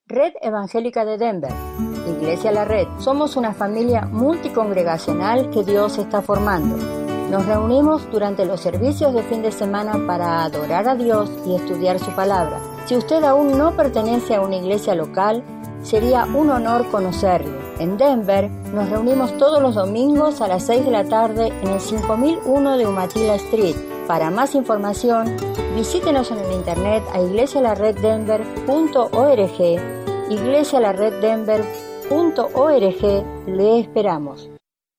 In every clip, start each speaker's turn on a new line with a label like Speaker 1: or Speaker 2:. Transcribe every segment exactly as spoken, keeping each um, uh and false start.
Speaker 1: Red Evangélica de Denver, Iglesia La Red. Somos una familia multicongregacional que Dios está formando. Nos reunimos durante los servicios de fin de semana para adorar a Dios y estudiar su palabra. Si usted aún no pertenece a una iglesia local, sería un honor conocerlo. En Denver nos reunimos todos los domingos a las seis de la tarde en el cinco mil uno de Umatilla Street. Para más información, visítenos en el internet a iglesia la red denver punto org, iglesia la red denver punto org. Le esperamos.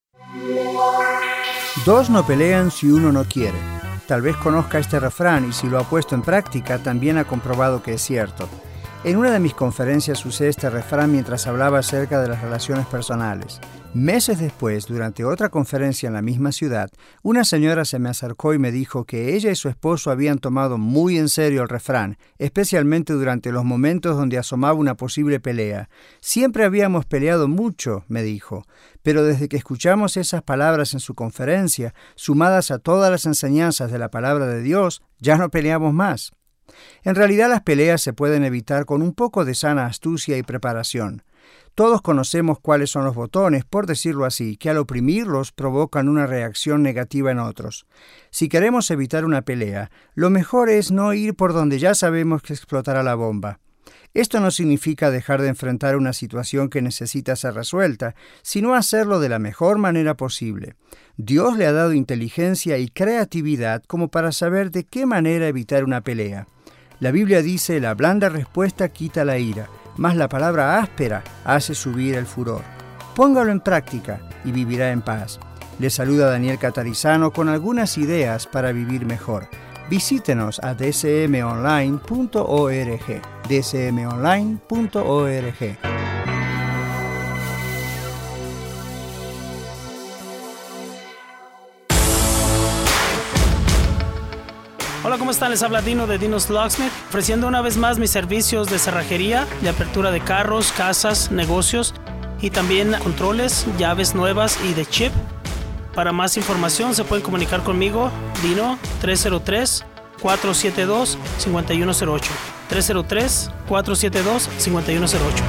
Speaker 2: Dos no pelean si uno no quiere. Tal vez conozca este refrán y si lo ha puesto en práctica también ha comprobado que es cierto. En una de mis conferencias usé este refrán mientras hablaba acerca de las relaciones personales. Meses después, durante otra conferencia en la misma ciudad, una señora se me acercó y me dijo que ella y su esposo habían tomado muy en serio el refrán, especialmente durante los momentos donde asomaba una posible pelea. Siempre habíamos peleado mucho, me dijo, pero desde que escuchamos esas palabras en su conferencia, sumadas a todas las enseñanzas de la palabra de Dios, ya no peleamos más. En realidad las peleas se pueden evitar con un poco de sana astucia y preparación. Todos conocemos cuáles son los botones, por decirlo así, que al oprimirlos provocan una reacción negativa en otros. Si queremos evitar una pelea, lo mejor es no ir por donde ya sabemos que explotará la bomba. Esto no significa dejar de enfrentar una situación que necesita ser resuelta, sino hacerlo de la mejor manera posible. Dios le ha dado inteligencia y creatividad como para saber de qué manera evitar una pelea. La Biblia dice, la blanda respuesta quita la ira, mas la palabra áspera hace subir el furor. Póngalo en práctica y vivirá en paz. Le saluda Daniel Catarizano con algunas ideas para vivir mejor. Visítenos a d c m online punto org, d c m online punto org.
Speaker 3: Hola, ¿cómo están? Les habla Dino de Dino's Locksmith, ofreciendo una vez más mis servicios de cerrajería, de apertura de carros, casas, negocios y también controles, llaves nuevas y de chip. Para más información se pueden comunicar conmigo, Dino, tres cero tres, cuatro siete dos, cinco uno cero ocho, tres cero tres, cuatro siete dos, cinco uno cero ocho.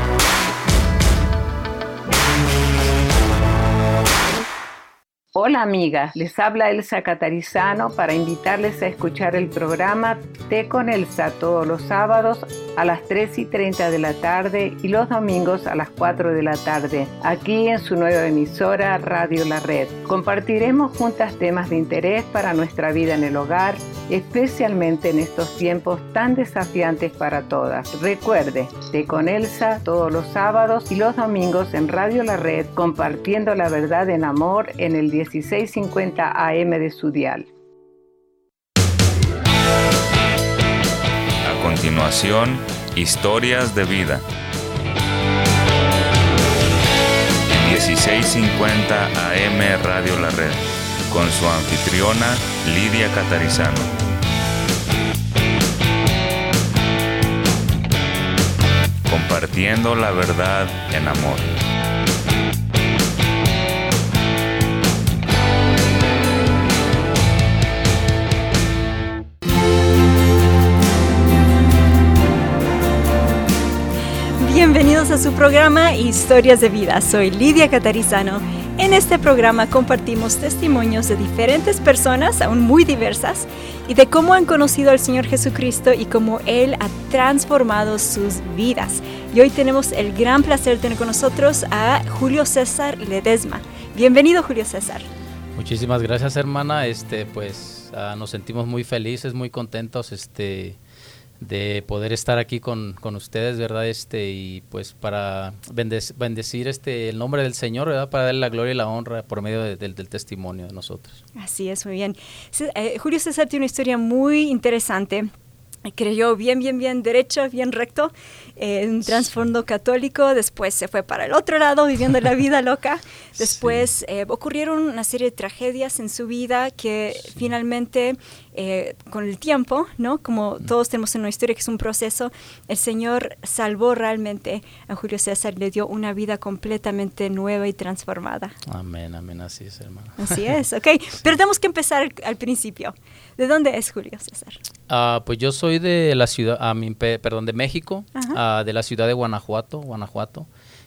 Speaker 4: Hola amigas, les habla Elsa Catarizano para invitarles a escuchar el programa Té con Elsa todos los sábados a las tres y treinta de la tarde y los domingos a las cuatro de la tarde, aquí en su nueva emisora Radio La Red. Compartiremos juntas temas de interés para nuestra vida en el hogar, especialmente en estos tiempos tan desafiantes para todas. Recuerde, Té con Elsa todos los sábados y los domingos en Radio La Red, compartiendo la verdad en amor en el dieciséis cincuenta A M de su dial.
Speaker 5: A continuación, historias de vida. dieciséis cincuenta A M Radio La Red, con su anfitriona Lidia Catarizano. Compartiendo la verdad en amor.
Speaker 6: Bienvenidos a su programa Historias de Vida. Soy Lidia Catarizano. En este programa compartimos testimonios de diferentes personas, aún muy diversas, y de cómo han conocido al Señor Jesucristo y cómo Él ha transformado sus vidas. Y hoy tenemos el gran placer de tener con nosotros a Julio César Ledesma. Bienvenido, Julio César.
Speaker 7: Muchísimas gracias, hermana. Este, pues uh, nos sentimos muy felices, muy contentos, este. de poder estar aquí con, con ustedes, ¿verdad? Este, y pues para bendecir, bendecir este, el nombre del Señor, ¿verdad? Para darle la gloria y la honra por medio de, de, del testimonio de nosotros. Así es, muy bien.
Speaker 6: Eh, Julio César tiene una historia muy interesante. Creyó bien, bien, bien derecho, bien recto, eh, un trasfondo sí. católico. Después se fue para el otro lado, viviendo la vida loca. Después sí. eh, ocurrieron una serie de tragedias en su vida que sí. finalmente, eh, con el tiempo, ¿no? Como mm. todos tenemos en una historia que es un proceso, el Señor salvó realmente a Julio César, le dio una vida completamente nueva y transformada.
Speaker 7: Amén, amén, así es, hermano.
Speaker 6: Así es, ok. Sí. Pero tenemos que empezar al, al principio. ¿De dónde es Julio César?
Speaker 7: Uh, pues yo soy de la ciudad, a uh, perdón, de México, uh, de la ciudad de Guanajuato, Guanajuato.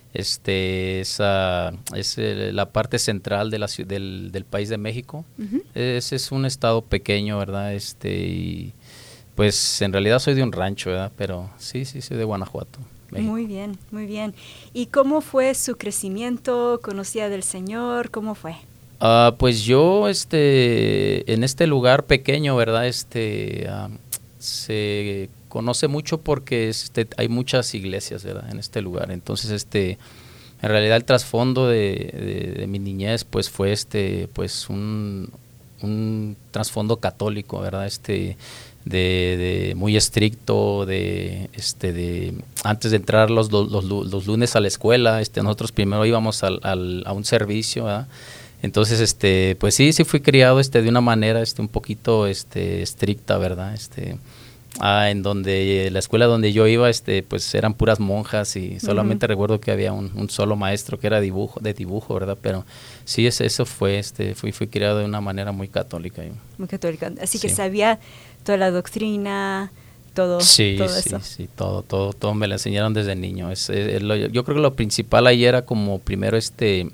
Speaker 7: Este es, uh, es eh, la parte central de la del, del país de México. Uh-huh. Es, es un estado pequeño, ¿verdad? Este y pues en realidad soy de un rancho, ¿verdad? Pero sí, sí, soy de Guanajuato, México.
Speaker 6: Muy bien, muy bien. ¿Y cómo fue su crecimiento? ¿Conocía del Señor? ¿Cómo fue?
Speaker 7: Uh, pues yo, este, en este lugar pequeño, ¿verdad? Este, uh, se conoce mucho porque este, hay muchas iglesias, ¿verdad? En este lugar. Entonces, este, en realidad el trasfondo de, de, de mi niñez, pues fue este, pues un, un trasfondo católico, ¿verdad? Este, de, de muy estricto, de, este, de antes de entrar los, los, los, los lunes a la escuela, este, nosotros primero íbamos al, al, a un servicio, ¿verdad? Entonces, este, pues sí, sí fui criado, este, de una manera, este, un poquito, este, estricta, ¿verdad? Este, ah, en donde la escuela donde yo iba, este, pues eran puras monjas y solamente uh-huh. recuerdo que había un, un solo maestro que era dibujo, de dibujo, ¿verdad? Pero sí, es, eso fue, este, fui, fui criado de una manera muy católica.
Speaker 6: Muy católica, así que
Speaker 7: sí.
Speaker 6: sabía toda la doctrina, todo,
Speaker 7: sí,
Speaker 6: todo
Speaker 7: sí,
Speaker 6: eso.
Speaker 7: Sí, sí, todo, todo, todo me lo enseñaron desde niño. Es, es, lo, yo creo que lo principal ahí era como primero, este,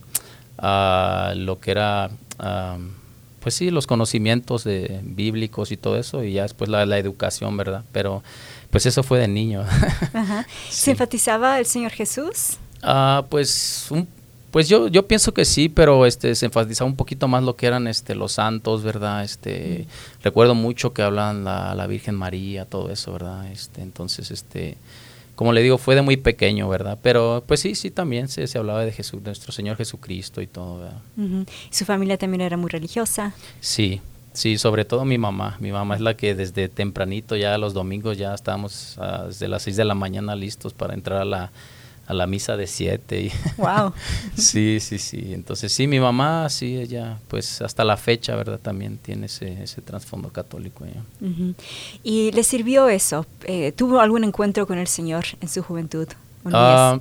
Speaker 7: uh, lo que era, uh, pues sí, los conocimientos de bíblicos y todo eso, y ya después la, la educación, ¿verdad? Pero pues eso fue de niño.
Speaker 6: Ajá. Sí. ¿Se enfatizaba el Señor Jesús?
Speaker 7: Uh, pues un, pues yo yo pienso que sí, pero este se enfatizaba un poquito más lo que eran este los santos, ¿verdad? Este mm. recuerdo mucho que hablan la, la Virgen María, todo eso, ¿verdad? Este entonces este como le digo, fue de muy pequeño, ¿verdad? Pero pues sí, sí también se, se hablaba de Jesús, de nuestro Señor Jesucristo y todo, ¿verdad?
Speaker 6: Uh-huh. ¿Su familia también era muy religiosa?
Speaker 7: Sí, sí, sobre todo mi mamá. Mi mamá es la que desde tempranito, ya los domingos ya estábamos uh, desde las seis de la mañana listos para entrar a la, a la misa de siete. Y
Speaker 6: ¡wow!
Speaker 7: sí, sí, sí. Entonces sí, mi mamá, sí, ella, pues hasta la fecha, ¿verdad? También tiene ese, ese trasfondo católico. ¿Ya?
Speaker 6: Uh-huh. ¿Y le sirvió eso? Eh, ¿Tuvo algún encuentro con el Señor en su juventud?
Speaker 7: Uh,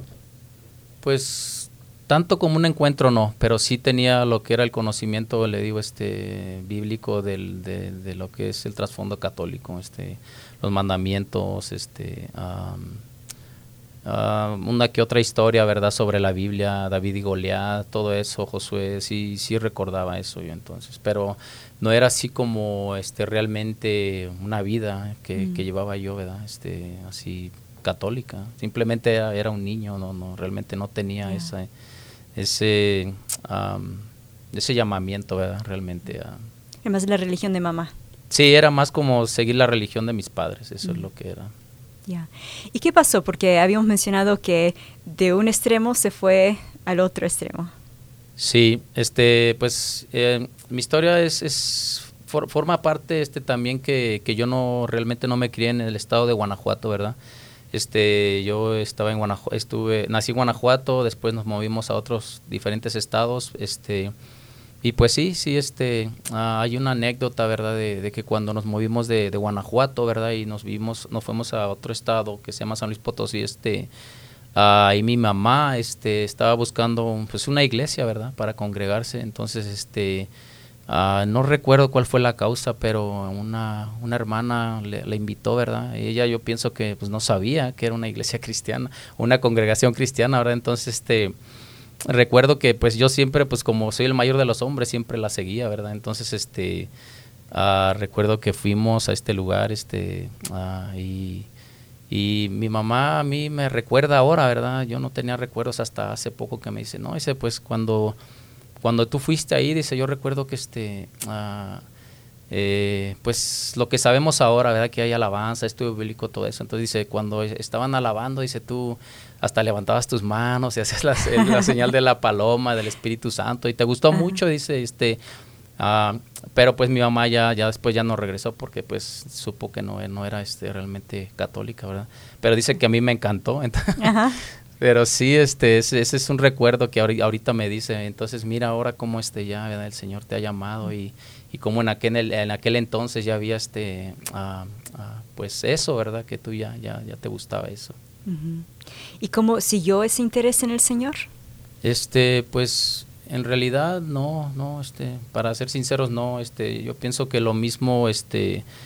Speaker 7: pues tanto como un encuentro no, pero sí tenía lo que era el conocimiento, le digo, este bíblico del, de, de lo que es el trasfondo católico, este, los mandamientos, este, um, uh, una que otra historia, ¿verdad? Sobre la Biblia, David y Goliat, todo eso, Josué, sí, sí recordaba eso yo entonces, pero no era así como, este, realmente una vida que, mm. que llevaba yo, ¿verdad? Este, así católica, simplemente era, era un niño, no, no, realmente no tenía yeah. esa ese um, ese llamamiento, ¿verdad? Realmente. Uh,
Speaker 6: Además de la religión de mamá.
Speaker 7: Sí, era más como seguir la religión de mis padres, eso mm. es lo que era.
Speaker 6: Ya. Yeah. ¿Y qué pasó? Porque habíamos mencionado que de un extremo se fue al otro extremo.
Speaker 7: Sí, este, pues eh, mi historia es, es for, forma parte este también que, que yo no realmente no me crié en el estado de Guanajuato, ¿verdad? Este, yo estaba en Guanajuato, estuve, nací en Guanajuato, después nos movimos a otros diferentes estados, este, y pues sí, sí, este, uh, hay una anécdota, ¿verdad? De, de que cuando nos movimos de, de Guanajuato, ¿verdad? Y nos vimos, nos fuimos a otro estado que se llama San Luis Potosí, este, uh, y mi mamá, este, estaba buscando, pues, una iglesia, ¿verdad? Para congregarse, entonces, este, Uh, no recuerdo cuál fue la causa, pero una, una hermana le, le invitó, ¿verdad? Y ella, yo pienso que pues no sabía que era una iglesia cristiana, una congregación cristiana, ¿verdad? Entonces, este, recuerdo que pues yo siempre, pues como soy el mayor de los hombres, siempre la seguía, ¿verdad? Entonces, este, uh, recuerdo que fuimos a este lugar, este, uh, y, y mi mamá a mí me recuerda ahora, ¿verdad? Yo no tenía recuerdos hasta hace poco que me dice, no, dice, pues cuando... Cuando tú fuiste ahí, dice, yo recuerdo que este, uh, eh, pues lo que sabemos ahora, ¿verdad? Que hay alabanza, estudio bíblico, todo eso. Entonces dice, cuando estaban alabando, dice, tú hasta levantabas tus manos y hacías la, la señal de la paloma, del Espíritu Santo, y te gustó mucho, dice, este, uh, pero pues mi mamá ya, ya después ya no regresó porque pues supo que no, no era este, realmente católica, ¿verdad? Pero dice que a mí me encantó, entonces, Ajá. Pero sí, este, ese, ese es un recuerdo que ahorita me dice, entonces mira ahora cómo este ya, ¿verdad? El Señor te ha llamado y, y cómo en aquel, en aquel entonces ya había este, uh, uh, pues eso, ¿verdad? Que tú ya, ya, ya te gustaba eso.
Speaker 6: Uh-huh. ¿Y cómo siguió ese interés en el Señor?
Speaker 7: Este, pues en realidad no, no, este, para ser sinceros no, este, yo pienso que lo mismo, este,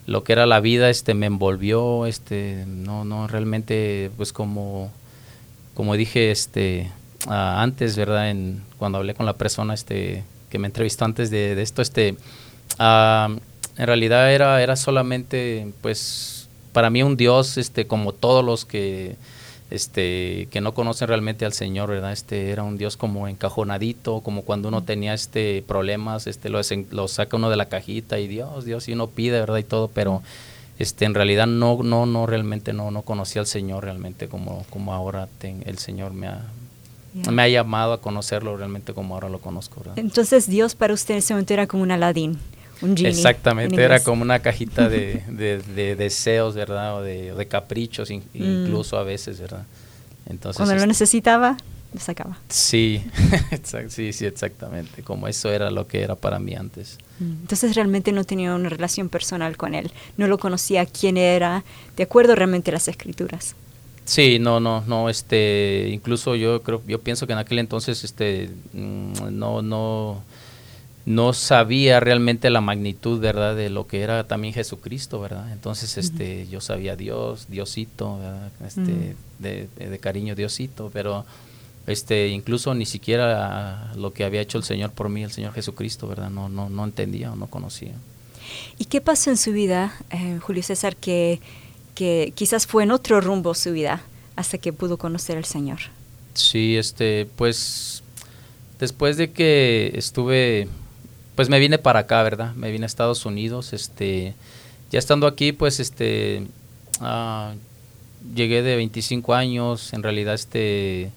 Speaker 7: lo que era la vida, este, me envolvió, este, no, no, realmente, pues como, como dije, este, uh, antes, ¿verdad? En, cuando hablé con la persona, este, que me entrevistó antes de, de esto, este, uh, en realidad era, era solamente, pues, para mí un Dios, este, como todos los que, este, que no conocen realmente al Señor, ¿verdad? Este, era un Dios como encajonadito, como cuando uno tenía, este, problemas, este, lo, lo saca uno de la cajita y Dios, Dios, y uno pide, ¿verdad? Y todo, pero, este, en realidad no, no, no, realmente no, no conocía al Señor realmente como, como ahora ten, el Señor me ha, yeah. me ha llamado a conocerlo realmente como ahora lo conozco, ¿verdad?
Speaker 6: Entonces Dios para usted en ese momento era como un Aladín. Un genie,
Speaker 7: exactamente, era como una cajita de, de, de deseos, ¿verdad? O de, de caprichos, in, mm. incluso a veces, ¿verdad? Entonces,
Speaker 6: cuando
Speaker 7: este,
Speaker 6: lo necesitaba, lo sacaba.
Speaker 7: Sí, sí, sí, exactamente, como eso era lo que era para mí antes.
Speaker 6: Entonces realmente no tenía una relación personal con él, no lo conocía quién era, de acuerdo realmente a las Escrituras.
Speaker 7: Sí, no, no, no, este, incluso yo creo, yo pienso que en aquel entonces, este, no, no... no sabía realmente la magnitud, ¿verdad?, de lo que era también Jesucristo, ¿verdad? Entonces, este, uh-huh. yo sabía Dios, Diosito, ¿verdad? Este, uh-huh. de, de cariño Diosito, pero este, incluso ni siquiera lo que había hecho el Señor por mí, el Señor Jesucristo, ¿verdad? No, no, no entendía o no conocía.
Speaker 6: ¿Y qué pasó en su vida, eh, Julio César, que, que quizás fue en otro rumbo su vida hasta que pudo conocer al Señor?
Speaker 7: Sí, este, pues, después de que estuve... Pues me vine para acá, ¿verdad? Me vine a Estados Unidos, este, ya estando aquí, pues, este, uh, llegué de veinticinco años, en realidad, este,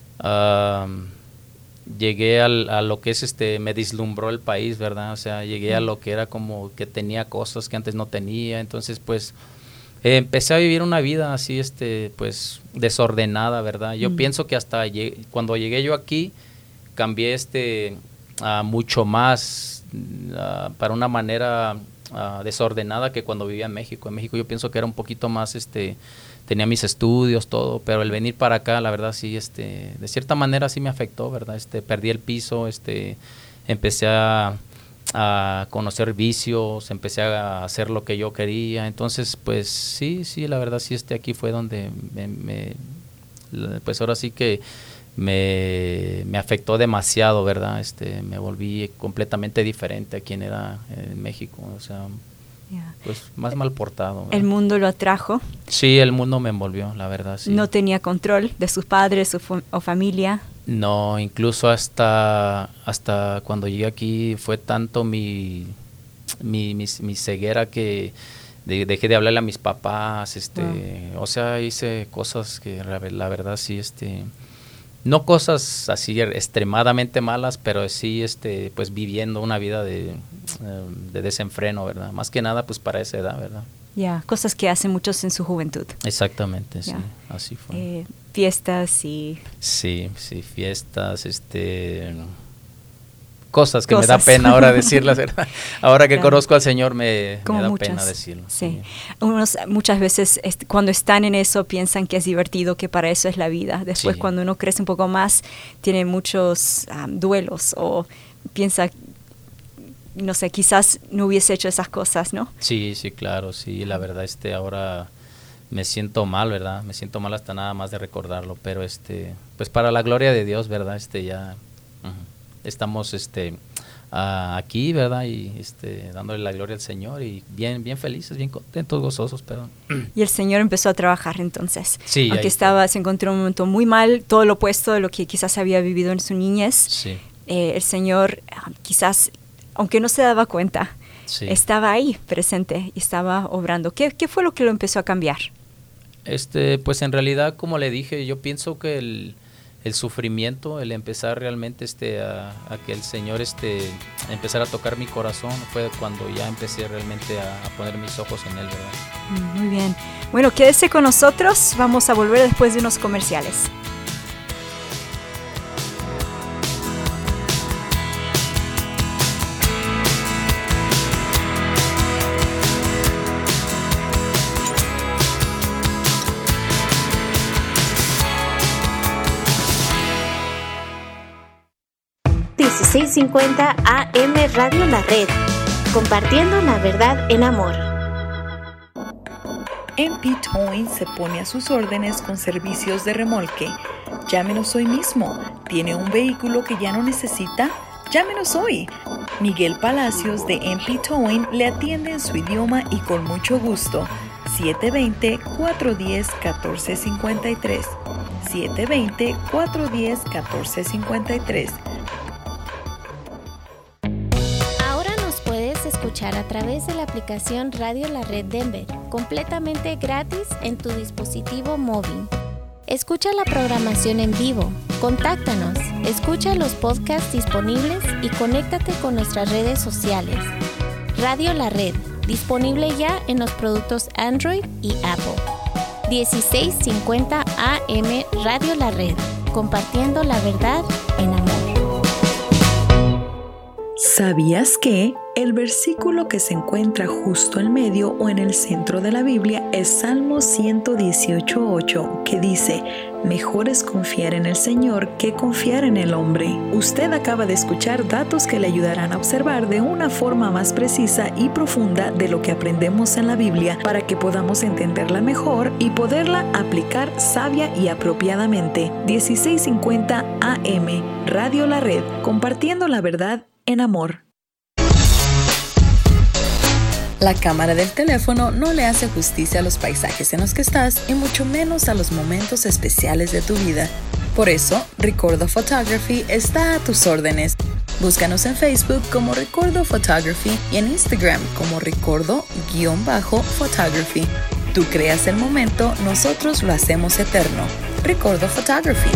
Speaker 7: uh, llegué al, a lo que es, este, me deslumbró el país, ¿verdad? O sea, llegué a lo que era como que tenía cosas que antes no tenía, entonces, pues, eh, empecé a vivir una vida así, este, pues, desordenada, ¿verdad? Yo mm. pienso que hasta llegué, cuando llegué yo aquí, cambié, este... Uh, mucho más uh, para una manera uh, desordenada que cuando vivía en México. En México yo pienso que era un poquito más, este, tenía mis estudios, todo, pero el venir para acá, la verdad sí, este, de cierta manera sí me afectó, ¿verdad? Este, perdí el piso, este, empecé a, a conocer vicios, empecé a hacer lo que yo quería, entonces, pues sí, sí, la verdad sí, este, aquí fue donde me, me pues ahora sí que Me, me afectó demasiado, ¿verdad? Este, me volví completamente diferente a quien era en México, o sea, yeah. pues más mal portado, ¿verdad?
Speaker 6: ¿El mundo lo atrajo?
Speaker 7: Sí, el mundo me envolvió, la verdad, sí.
Speaker 6: ¿No tenía control de sus padres su fu- o familia?
Speaker 7: No, incluso hasta, hasta cuando llegué aquí fue tanto mi, mi, mi, mi ceguera que de, dejé de hablarle a mis papás, este, wow. o sea, hice cosas que la verdad sí, este... No cosas así extremadamente malas, pero sí, este, pues viviendo una vida de, de desenfreno, ¿verdad? Más que nada, pues para esa edad, ¿verdad?
Speaker 6: Ya, yeah, cosas que hacen muchos en su juventud.
Speaker 7: Exactamente, yeah. sí, así fue.
Speaker 6: Eh, fiestas y...
Speaker 7: Sí, sí, fiestas, este... Cosas que cosas. Me da pena ahora decirlas, ¿verdad? Ahora que claro. conozco al Señor me, me da muchas. Pena decirlo.
Speaker 6: Sí. sí. Unos muchas veces est- cuando están en eso piensan que es divertido, que para eso es la vida. Después sí. cuando uno crece un poco más, tiene muchos um, duelos o piensa, no sé, quizás no hubiese hecho esas cosas, ¿no?
Speaker 7: Sí, sí, claro, sí. La verdad, este, ahora me siento mal, ¿verdad? Me siento mal hasta nada más de recordarlo, pero este, pues para la gloria de Dios, ¿verdad? Este, ya... Uh-huh. Estamos este uh, aquí, ¿verdad? Y este dándole la gloria al Señor y bien bien felices, bien contentos, gozosos, perdón.
Speaker 6: Y el Señor empezó a trabajar entonces.
Speaker 7: Sí,
Speaker 6: aunque estaba se encontró en un momento muy mal, todo lo opuesto de lo que quizás había vivido en su niñez.
Speaker 7: Sí.
Speaker 6: Eh, el Señor uh, quizás, aunque no se daba cuenta, sí. estaba ahí presente y estaba obrando. ¿Qué, qué fue lo que lo empezó a cambiar?
Speaker 7: Este, pues en realidad, como le dije, yo pienso que el el sufrimiento, el empezar realmente este a, a que el Señor este empezara a tocar mi corazón fue cuando ya empecé realmente a, a poner mis ojos en Él, ¿verdad?
Speaker 6: Muy bien. Bueno, quédese con nosotros, vamos a volver después de unos comerciales.
Speaker 8: dieciséis cincuenta A M Radio La Red, compartiendo la verdad en amor. M P Towing se pone a sus órdenes con servicios de remolque. Llámenos hoy mismo. ¿Tiene un vehículo que ya no necesita? Llámenos hoy. Miguel Palacios de M P Towing le atiende en su idioma y con mucho gusto. siete dos cero, cuatro uno cero, uno cuatro cinco tres. siete dos cero, cuatro uno cero, uno cuatro cinco tres.
Speaker 9: Ahora nos puedes escuchar a través de la aplicación Radio La Red Denver, completamente gratis en tu dispositivo móvil. Escucha la programación en vivo, contáctanos, escucha los podcasts disponibles y conéctate con nuestras redes sociales. Radio La Red, disponible ya en los productos Android y Apple. dieciséis cincuenta A M Radio La Red, compartiendo la verdad en amor.
Speaker 8: ¿Sabías que el versículo que se encuentra justo en medio o en el centro de la Biblia es Salmo ciento dieciocho, ocho, que dice: mejor es confiar en el Señor que confiar en el hombre? Usted acaba de escuchar datos que le ayudarán a observar de una forma más precisa y profunda de lo que aprendemos en la Biblia para que podamos entenderla mejor y poderla aplicar sabia y apropiadamente. dieciséis cincuenta A M Radio La Red, compartiendo la verdad en amor. La cámara del teléfono no le hace justicia a los paisajes en los que estás y mucho menos a los momentos especiales de tu vida. Por eso, Recordo Photography está a tus órdenes. Búscanos en Facebook como Recordo Photography y en Instagram como Recordo-Photography. Tú creas el momento, nosotros lo hacemos eterno. Recordo Photography.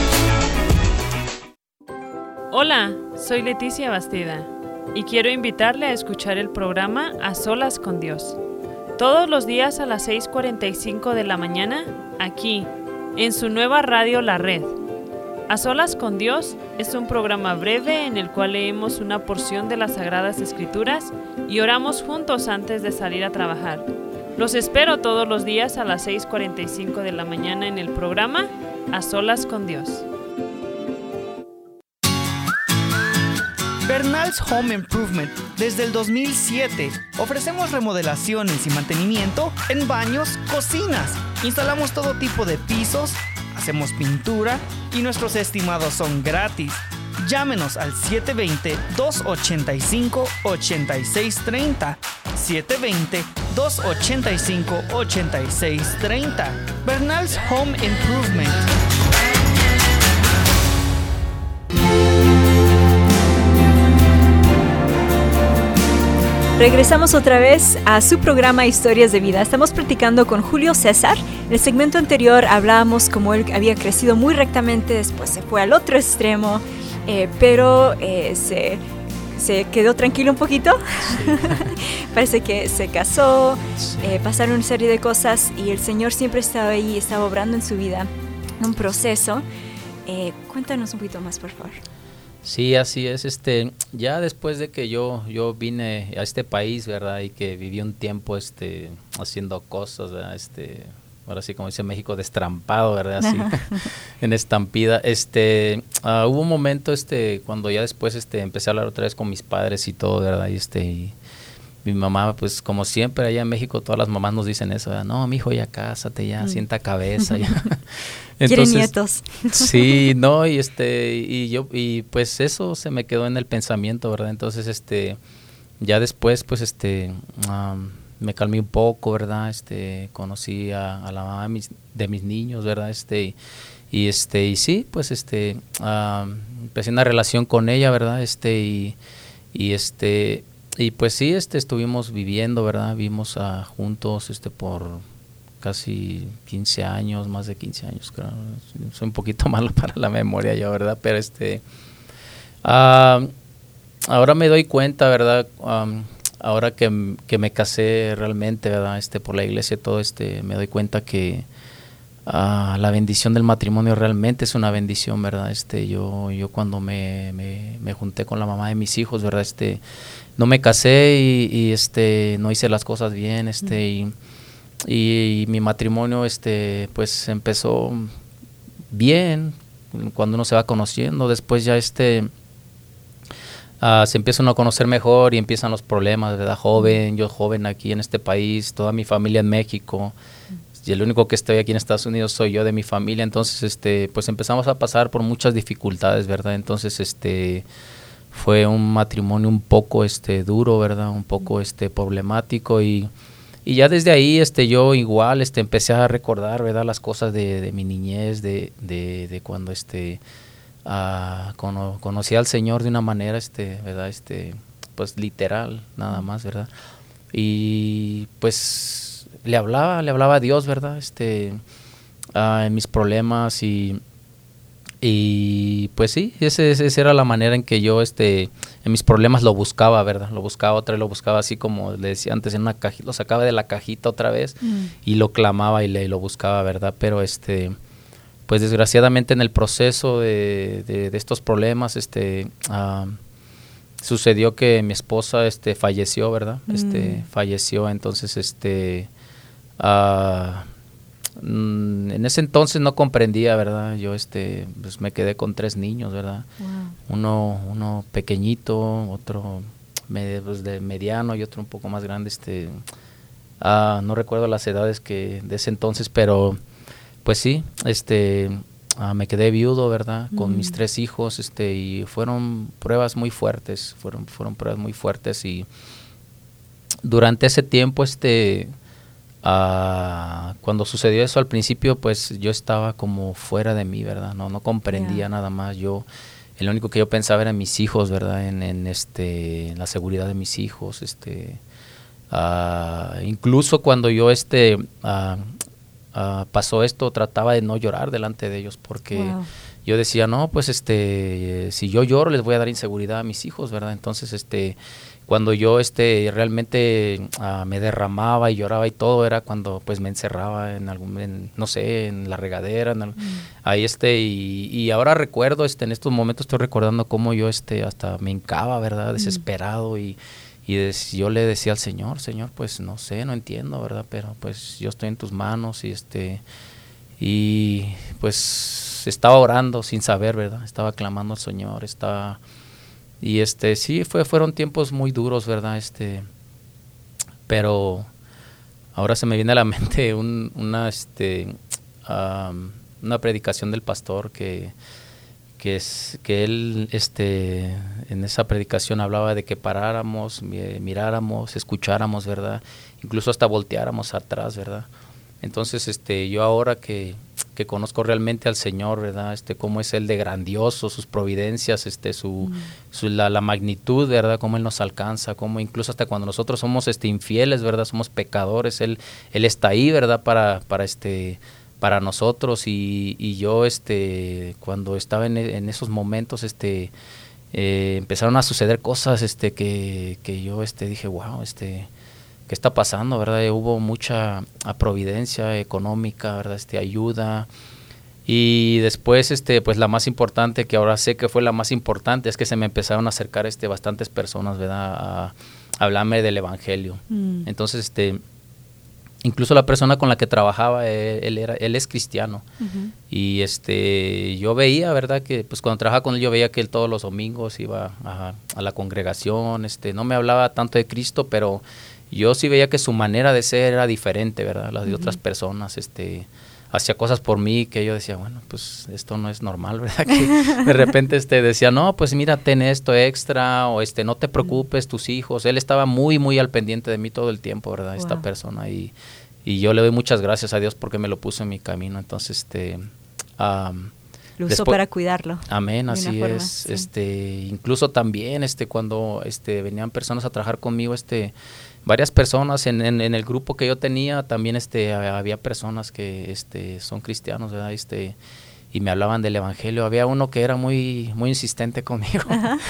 Speaker 10: Hola, soy Leticia Bastida y quiero invitarle a escuchar el programa A Solas con Dios. Todos los días a las seis cuarenta y cinco de la mañana, aquí, en su nueva radio La Red. A Solas con Dios es un programa breve en el cual leemos una porción de las Sagradas Escrituras y oramos juntos antes de salir a trabajar. Los espero todos los días a las seis cuarenta y cinco de la mañana en el programa A Solas con Dios.
Speaker 11: Bernal's Home Improvement. Desde el dos mil siete ofrecemos remodelaciones y mantenimiento en baños, cocinas. Instalamos todo tipo de pisos, hacemos pintura y nuestros estimados son gratis. Llámenos al siete dos cero, dos ocho cinco, ocho seis tres cero. siete dos cero, dos ocho cinco, ocho seis tres cero. Bernal's Home Improvement.
Speaker 6: Regresamos otra vez a su programa Historias de Vida. Estamos platicando con Julio César. En el segmento anterior hablábamos cómo él había crecido muy rectamente, después se fue al otro extremo, eh, pero eh, se, se quedó tranquilo un poquito. Sí. Parece que se casó, sí. eh, pasaron una serie de cosas y el Señor siempre estaba ahí, estaba obrando en su vida, un proceso. Eh, cuéntanos un poquito más, por favor.
Speaker 7: Sí, así es. Este, ya después de que yo yo vine a este país, ¿verdad? Y que viví un tiempo este haciendo cosas, ¿verdad? Este, ahora sí como dice México, destrampado, ¿verdad? Así, en estampida. Este, uh, hubo un momento este cuando ya después este empecé a hablar otra vez con mis padres y todo, ¿verdad? Y este y mi mamá, pues como siempre allá en México todas las mamás nos dicen eso, ¿verdad? No, mijo, ya cásate, ya, mm. sienta cabeza, ya.
Speaker 6: Quieren nietos.
Speaker 7: Sí, no, y este, y yo, y pues eso se me quedó en el pensamiento, ¿verdad? Entonces, este, ya después, pues, este, um, me calmé un poco, ¿verdad? Este, conocí a, a la mamá de mis, de mis niños, ¿verdad? Este, y, y este, y sí, pues, este, um, empecé una relación con ella, ¿verdad? Este, y, y este, y pues sí, este, estuvimos viviendo, ¿verdad? Vivimos uh, juntos, este, por casi quince años, más de quince años, creo. Soy un poquito malo para la memoria yo, ¿verdad? Pero este, uh, ahora me doy cuenta, ¿verdad? Um, ahora que, que me casé realmente, ¿verdad? Este, por la iglesia y todo, este, me doy cuenta que uh, la bendición del matrimonio realmente es una bendición, ¿verdad? Este, yo, yo cuando me, me, me junté con la mamá de mis hijos, ¿verdad? Este, no me casé y, y este, no hice las cosas bien, este, y Y, y mi matrimonio este pues empezó bien cuando uno se va conociendo. Después ya este uh, se empieza uno a conocer mejor y empiezan los problemas, ¿verdad? Joven, yo joven aquí en este país, toda mi familia en México, y el único que estoy aquí en Estados Unidos soy yo de mi familia. Entonces, este, pues empezamos a pasar por muchas dificultades, ¿verdad? Entonces, este, fue un matrimonio un poco, este, duro, ¿verdad? Un poco, este, problemático y... Y ya desde ahí este, yo igual este, empecé a recordar, ¿verdad? Las cosas de, de mi niñez, de, de, de cuando este, uh, cono, conocí al Señor de una manera, este, ¿verdad? Este, pues literal, nada más, ¿verdad? Y pues le hablaba, le hablaba a Dios, ¿verdad? Este, uh, en mis problemas y... Y pues sí, ese, esa era la manera en que yo este en mis problemas lo buscaba, ¿verdad? Lo buscaba otra vez, lo buscaba así como le decía antes en una cajita, lo sacaba de la cajita otra vez mm. y lo clamaba y le lo buscaba, ¿verdad? Pero este pues desgraciadamente en el proceso de, de, de estos problemas este uh, sucedió que mi esposa este falleció, ¿verdad? Mm. Este falleció, entonces este uh, en ese entonces no comprendía, ¿verdad? Yo este pues me quedé con tres niños, ¿verdad? Wow. Uno uno pequeñito, otro me, pues de mediano y otro un poco más grande, este uh, no recuerdo las edades que de ese entonces, pero pues sí, este uh, me quedé viudo, ¿verdad? Con mm. mis tres hijos, este y fueron pruebas muy fuertes, fueron fueron pruebas muy fuertes y durante ese tiempo este Uh, cuando sucedió eso al principio pues yo estaba como fuera de mí, ¿verdad? No no comprendía yeah. nada más. Yo el único que yo pensaba era en mis hijos, ¿verdad? En, en este en la seguridad de mis hijos, este uh, incluso cuando yo este uh, uh, pasó esto trataba de no llorar delante de ellos porque wow. yo decía, no, pues este si yo lloro les voy a dar inseguridad a mis hijos, ¿verdad? Entonces este cuando yo este realmente uh, me derramaba y lloraba y todo era cuando pues me encerraba en algún en, no sé en la regadera en el, mm. ahí este y, y ahora recuerdo este en estos momentos estoy recordando cómo yo este hasta me hincaba, ¿verdad? Desesperado mm. y y des, yo le decía al Señor, Señor, pues no sé, no entiendo, ¿verdad? Pero pues yo estoy en tus manos y este y pues estaba orando sin saber, ¿verdad? Estaba clamando al Señor, estaba y este sí fue fueron tiempos muy duros, ¿verdad? Este pero ahora se me viene a la mente un, una este um, una predicación del pastor que que es que él este en esa predicación hablaba de que paráramos, miráramos, escucháramos, ¿verdad? Incluso hasta volteáramos atrás, ¿verdad? Entonces este yo ahora que que conozco realmente al Señor, ¿verdad? Este cómo es él de grandioso, sus providencias, este su, mm. su la, la magnitud, ¿verdad? Cómo él nos alcanza, cómo incluso hasta cuando nosotros somos este infieles, ¿verdad? Somos pecadores, él él está ahí, ¿verdad? Para para este para nosotros y, y yo este cuando estaba en, en esos momentos este eh, empezaron a suceder cosas este que que yo este dije, wow, este ¿qué está pasando, verdad? Eh, hubo mucha providencia económica, ¿verdad? Este, ayuda. Y después, este, pues la más importante, que ahora sé que fue la más importante, es que se me empezaron a acercar este, bastantes personas, ¿verdad? A, a hablarme del Evangelio. Mm. Entonces, este, incluso la persona con la que trabajaba, él, él, era, él es cristiano. Uh-huh. Y este, yo veía, ¿verdad? Que pues cuando trabajaba con él, yo veía que él todos los domingos iba a, a la congregación. Este, no me hablaba tanto de Cristo, pero yo sí veía que su manera de ser era diferente, ¿verdad? Las de uh-huh. otras personas, este, hacía cosas por mí que yo decía, bueno, pues esto no es normal, ¿verdad? Que de repente este decía, no, pues mira, ten esto extra, o este, no te preocupes, tus hijos. Él estaba muy, muy al pendiente de mí todo el tiempo, ¿verdad? Wow. Esta persona, y, y yo le doy muchas gracias a Dios porque me lo puso en mi camino. Entonces, este... Um,
Speaker 6: lo usó para cuidarlo.
Speaker 7: Amén, así forma, es. Sí. Este, incluso también, este, cuando este, venían personas a trabajar conmigo, este... varias personas en, en, en el grupo que yo tenía también este había personas que este son cristianos, ¿verdad? Este y me hablaban del Evangelio. Había uno que era muy muy insistente conmigo.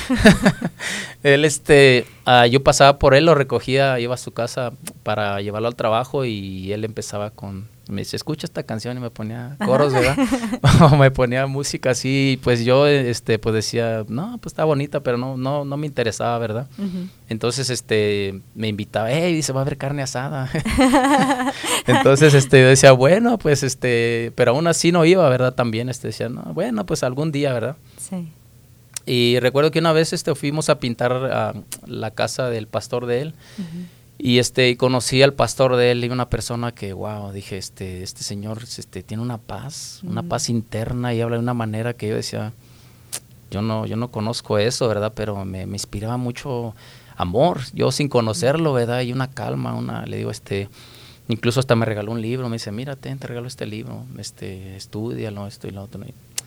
Speaker 7: Él este uh, yo pasaba por él, lo recogía, iba a su casa para llevarlo al trabajo y él empezaba con me dice, escucha esta canción, y me ponía coros, ¿verdad? O me ponía música así, pues yo este pues decía, no, pues está bonita, pero no no no me interesaba, ¿verdad? Uh-huh. Entonces este me invitaba, hey, dice, va a haber carne asada. Entonces este yo decía, bueno, pues este, pero aún así no iba, ¿verdad? También este decía, no, bueno, pues algún día, ¿verdad? Sí. Y recuerdo que una vez este, fuimos a pintar uh, la casa del pastor de él. Uh-huh. Y este conocí al pastor de él y una persona que, wow, dije, este este señor este, tiene una paz, uh-huh. una paz interna y habla de una manera que yo decía, yo no yo no conozco eso, ¿verdad? Pero me, me inspiraba mucho amor, yo sin conocerlo, ¿verdad? Y una calma, una, le digo, este, incluso hasta me regaló un libro, me dice, mírate, te regalo este libro, este, estúdialo, esto y lo otro.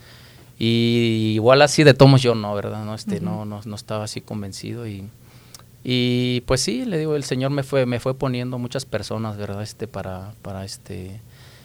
Speaker 7: Y igual así de tomos yo no, ¿verdad? No, este, uh-huh. no, no, no estaba así convencido y... Y pues sí, le digo, el Señor me fue me fue poniendo muchas personas, ¿verdad? Este para para este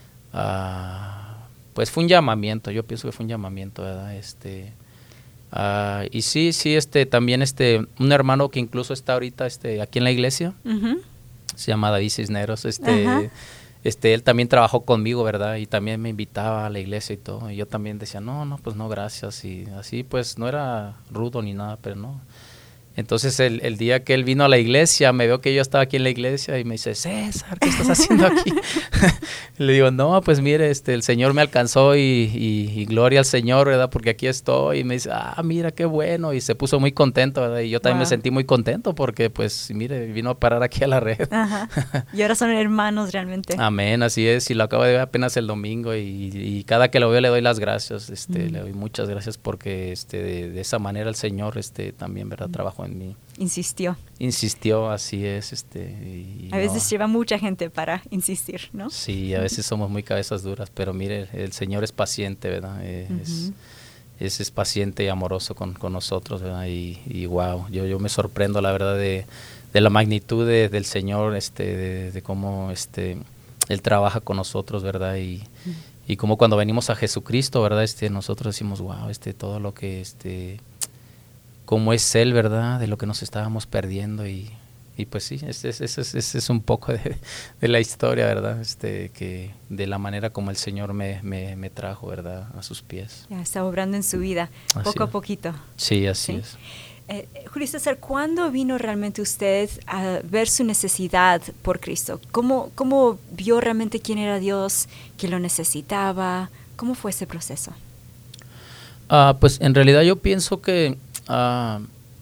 Speaker 7: uh, pues fue un llamamiento, yo pienso que fue un llamamiento, ¿verdad? Este uh, y sí, sí, este también este un hermano que incluso está ahorita este aquí en la iglesia. Uh-huh. Se llama David Cisneros, este uh-huh. este él también trabajó conmigo, ¿verdad? Y también me invitaba a la iglesia y todo. Y yo también decía, "No, no, pues no, gracias." Y así pues no era rudo ni nada, pero no. Entonces el, el día que él vino a la iglesia, me vio que yo estaba aquí en la iglesia y me dice, César, ¿qué estás haciendo aquí? Le digo, no, pues mire, este, el Señor me alcanzó y, y, y gloria al Señor, ¿verdad? Porque aquí estoy. Y me dice, ah, mira, qué bueno. Y se puso muy contento, ¿verdad? Y yo también wow. me sentí muy contento porque, pues, mire, vino a parar aquí a la red.
Speaker 6: Ajá. Y ahora son hermanos realmente.
Speaker 7: Amén, así es. Y lo acabo de ver apenas el domingo y, y cada que lo veo le doy las gracias. Este, mm. Le doy muchas gracias porque este, de, de esa manera el Señor este, también, ¿verdad? Mm. Trabajó en mí.
Speaker 6: Insistió.
Speaker 7: Insistió, así es. Este, y
Speaker 6: a veces
Speaker 7: no.
Speaker 6: lleva mucha gente para insistir, ¿no?
Speaker 7: Sí, a veces somos muy cabezas duras, pero mire, el, el Señor es paciente, ¿verdad? Es, uh-huh. es, es paciente y amoroso con, con nosotros, ¿verdad? Y, y wow, yo, yo me sorprendo, la verdad, de, de la magnitud de, del Señor, este, de, de cómo este, Él trabaja con nosotros, ¿verdad? Y, uh-huh. y como cuando venimos a Jesucristo, ¿verdad? Este, nosotros decimos, wow, este, todo lo que... este cómo es Él, ¿verdad? De lo que nos estábamos perdiendo y, y pues sí, ese es, es, es, es un poco de, de la historia, ¿verdad? Este, que de la manera como el Señor me, me, me trajo, ¿verdad? A sus pies.
Speaker 6: Ya está obrando en su vida, así poco
Speaker 7: es.
Speaker 6: a poquito.
Speaker 7: Sí, así ¿Sí? es.
Speaker 6: Eh, Julio César, ¿cuándo vino realmente usted a ver su necesidad por Cristo? ¿Cómo, cómo vio realmente quién era Dios, que lo necesitaba? ¿Cómo fue ese proceso?
Speaker 7: Uh, pues en realidad yo pienso que Uh,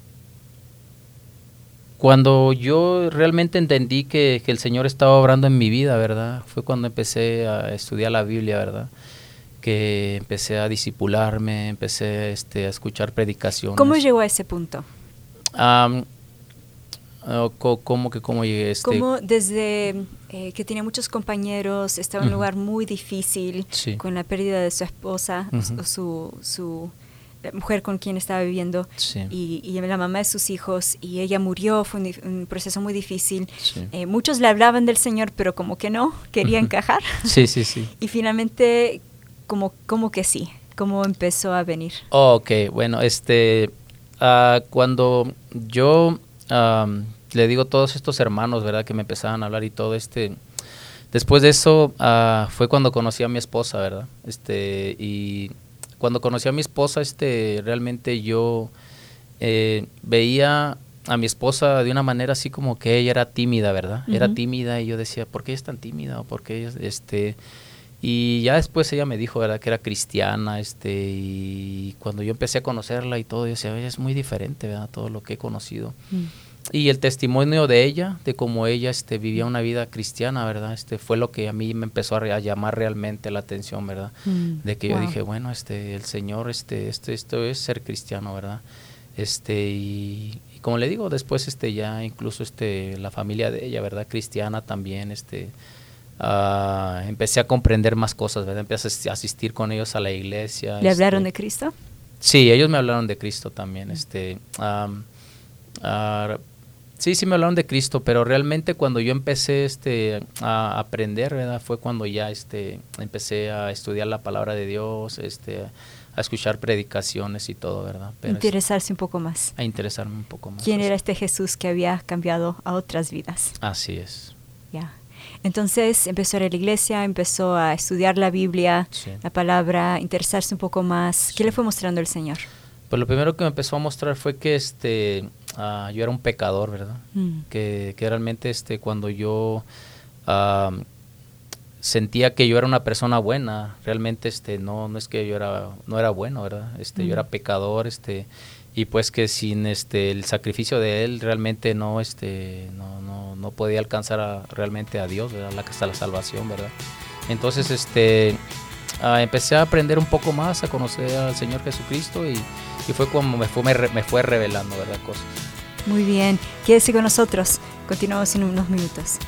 Speaker 7: cuando yo realmente entendí que, que el Señor estaba obrando en mi vida, ¿verdad? Fue cuando empecé a estudiar la Biblia, ¿verdad? Que empecé a discipularme, empecé este, a escuchar predicaciones.
Speaker 6: ¿Cómo llegó a ese punto?
Speaker 7: Um, uh, ¿Cómo que cómo llegué? Este?
Speaker 6: Como desde eh, que tenía muchos compañeros, estaba en uh-huh. un lugar muy difícil, sí. con la pérdida de su esposa, uh-huh. su... su mujer con quien estaba viviendo sí. y, y la mamá de sus hijos y ella murió, fue un, un proceso muy difícil. Sí. Eh, muchos le hablaban del Señor, pero como que no, quería uh-huh. encajar.
Speaker 7: Sí, sí, sí.
Speaker 6: Y finalmente, como, como que sí, como empezó a venir.
Speaker 7: Oh, ok, bueno, este, uh, cuando yo um, le digo a todos estos hermanos, ¿verdad? Que me empezaban a hablar y todo este... Después de eso uh, fue cuando conocí a mi esposa, ¿verdad? Este, y... Cuando conocí a mi esposa, este, realmente yo eh, veía a mi esposa de una manera así como que ella era tímida, ¿verdad? Uh-huh. Era tímida y yo decía, ¿por qué ella es tan tímida? ¿O por qué ella, este? Y ya después ella me dijo, ¿verdad? Que era cristiana, este, y cuando yo empecé a conocerla y todo, yo decía, ella es muy diferente, ¿verdad? Todo lo que he conocido. Uh-huh. Y el testimonio de ella, de cómo ella este, vivía una vida cristiana, ¿verdad? Este fue lo que a mí me empezó a, re, a llamar realmente la atención, ¿verdad? Mm, de que wow. yo dije, bueno, este, el Señor, este, este, esto es ser cristiano, ¿verdad? Este, y, y como le digo, después este, ya incluso este, la familia de ella, ¿verdad? Cristiana también, este, uh, empecé a comprender más cosas, ¿verdad? Empecé a asistir con ellos a la iglesia.
Speaker 6: ¿Le
Speaker 7: este,
Speaker 6: hablaron de Cristo?
Speaker 7: Sí, ellos me hablaron de Cristo también, este, um, uh, Sí, sí me hablaron de Cristo, pero realmente cuando yo empecé este, a aprender, ¿verdad? Fue cuando ya este, empecé a estudiar la palabra de Dios, este, a escuchar predicaciones y todo, ¿verdad?
Speaker 6: Pero interesarse un poco más.
Speaker 7: A interesarme un poco más.
Speaker 6: ¿Quién era este Jesús que había cambiado a otras vidas?
Speaker 7: Así es.
Speaker 6: Ya. Entonces empezó a ir a la iglesia, empezó a estudiar la Biblia, sí. la palabra, interesarse un poco más. ¿Qué sí. le fue mostrando el Señor?
Speaker 7: Pues lo primero que me empezó a mostrar fue que este uh, yo era un pecador, ¿verdad? Mm. Que, que realmente este cuando yo uh, sentía que yo era una persona buena. Realmente este no no es que yo era no era bueno, ¿verdad? Este uh-huh. Yo era pecador, este y pues que sin este el sacrificio de él realmente no este no no no podía alcanzar a, realmente a Dios, ¿verdad? La hasta la salvación, ¿verdad? Entonces este uh, empecé a aprender un poco más, a conocer al Señor Jesucristo y, y fue como me fue me, me fue revelando, ¿verdad? Cosas.
Speaker 6: Muy bien, quédese con nosotros. Continuamos en unos minutos.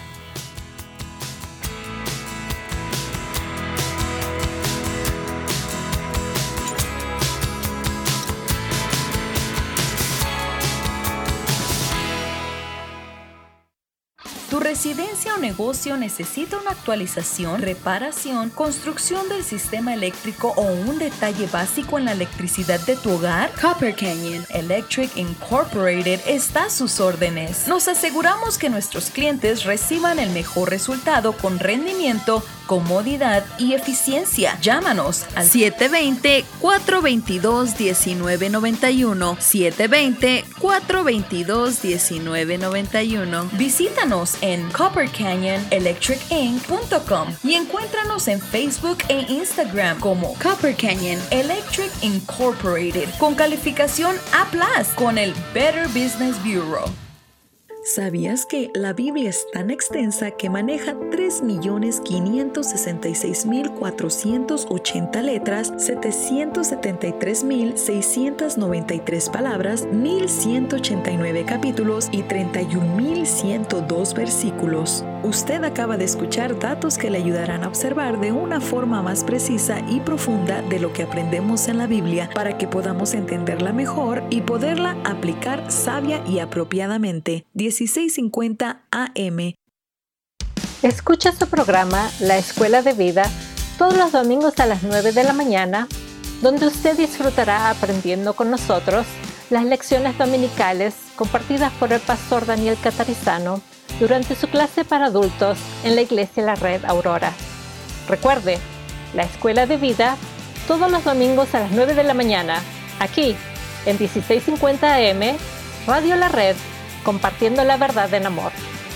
Speaker 8: ¿Tu residencia o negocio necesita una actualización, reparación, construcción del sistema eléctrico o un detalle básico en la electricidad de tu hogar? Copper Canyon Electric Incorporated está a sus órdenes. Nos aseguramos que nuestros clientes reciban el mejor resultado con rendimiento, comodidad y eficiencia. Llámanos al siete dos cero, cuatro dos dos, uno nueve nueve uno, siete dos cero, cuatro dos dos, uno nueve nueve uno. Visítanos en copper canyon electric inc punto com y encuéntranos en Facebook e Instagram como Copper Canyon Electric Incorporated con calificación A plus con el Better Business Bureau. ¿Sabías que la Biblia es tan extensa que maneja tres millones quinientos sesenta y seis mil cuatrocientas ochenta letras, setecientos setenta y tres mil seiscientos noventa y tres palabras, mil ciento ochenta y nueve capítulos y treinta y un mil ciento dos versículos? Usted acaba de escuchar datos que le ayudarán a observar de una forma más precisa y profunda de lo que aprendemos en la Biblia para que podamos entenderla mejor y poderla aplicar sabia y apropiadamente. dieciséis cincuenta A M.
Speaker 12: Escucha su programa La Escuela de Vida todos los domingos a las nueve de la mañana, donde usted disfrutará aprendiendo con nosotros las lecciones dominicales compartidas por el pastor Daniel Catarizano durante su clase para adultos en la Iglesia La Red Aurora. Recuerde, La Escuela de Vida todos los domingos a las nueve de la mañana, aquí en dieciséis cincuenta A M, Radio La Red, compartiendo la verdad en amor.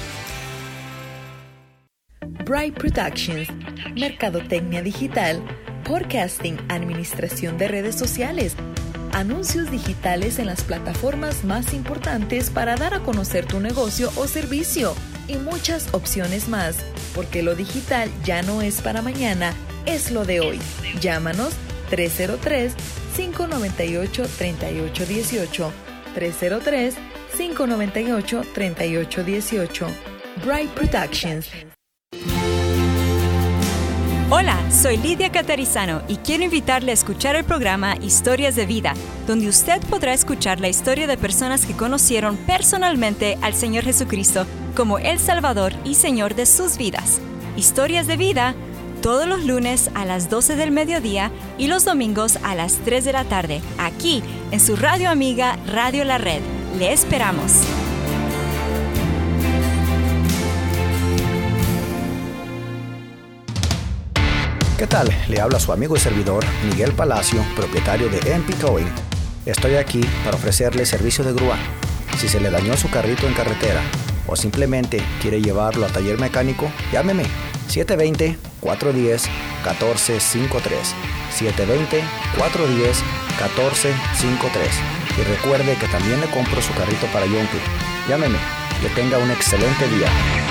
Speaker 8: Bright Productions, mercadotecnia digital, podcasting, administración de redes sociales, anuncios digitales en las plataformas más importantes para dar a conocer tu negocio o servicio y muchas opciones más, porque lo digital ya no es para mañana, es lo de hoy. Llámanos tres cero tres, cinco nueve ocho, tres ocho uno ocho, tres cero tres, cinco nueve ocho, tres ocho uno ocho. Bright Productions.
Speaker 6: Hola, soy Lidia Catarizano y quiero invitarle a escuchar el programa Historias de Vida, donde usted podrá escuchar la historia de personas que conocieron personalmente al Señor Jesucristo como el Salvador y Señor de sus vidas. Historias de Vida, todos los lunes a las doce del mediodía y los domingos a las tres de la tarde, aquí en su radio amiga Radio La Red. Le esperamos.
Speaker 13: ¿Qué tal? Le habla su amigo y servidor Miguel Palacio, propietario de M P Towing. Estoy aquí para ofrecerle servicio de grúa. Si se le dañó su carrito en carretera o simplemente quiere llevarlo al taller mecánico, llámeme siete dos cero, cuatro uno cero, uno cuatro cinco tres, siete dos cero, cuatro uno cero, uno cuatro cinco tres. Y recuerde que también le compro su carrito para Yonke. Llámeme. Que tenga un excelente día.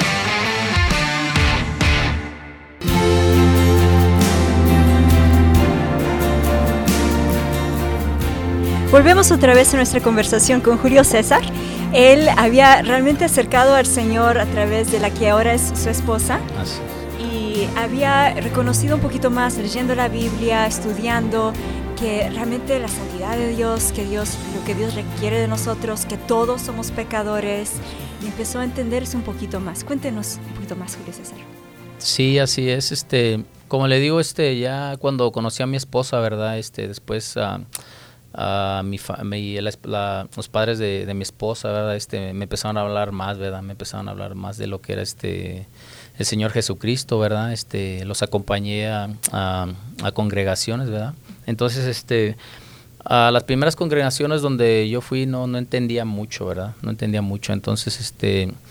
Speaker 6: Volvemos otra vez a nuestra conversación con Julio César. Él había realmente acercado al Señor a través de la que ahora es su esposa.
Speaker 7: Así.
Speaker 6: Y había reconocido un poquito más, leyendo la Biblia, estudiando, que realmente la santidad de Dios, que Dios, lo que Dios requiere de nosotros, que todos somos pecadores, y empezó a entenderse un poquito más. Cuéntenos un poquito más, Julio César.
Speaker 7: Sí, así es. Este, como le digo, este, ya cuando conocí a mi esposa, verdad, este, después uh, uh, mi, fa- mi la, la, los padres de, de mi esposa, verdad, este, me empezaron a hablar más, verdad, me empezaron a hablar más de lo que era este el Señor Jesucristo, verdad, este, los acompañé a, a, a congregaciones, verdad. Entonces, este, a las primeras congregaciones donde yo fui no, no entendía mucho, ¿verdad? No entendía mucho. Entonces, este,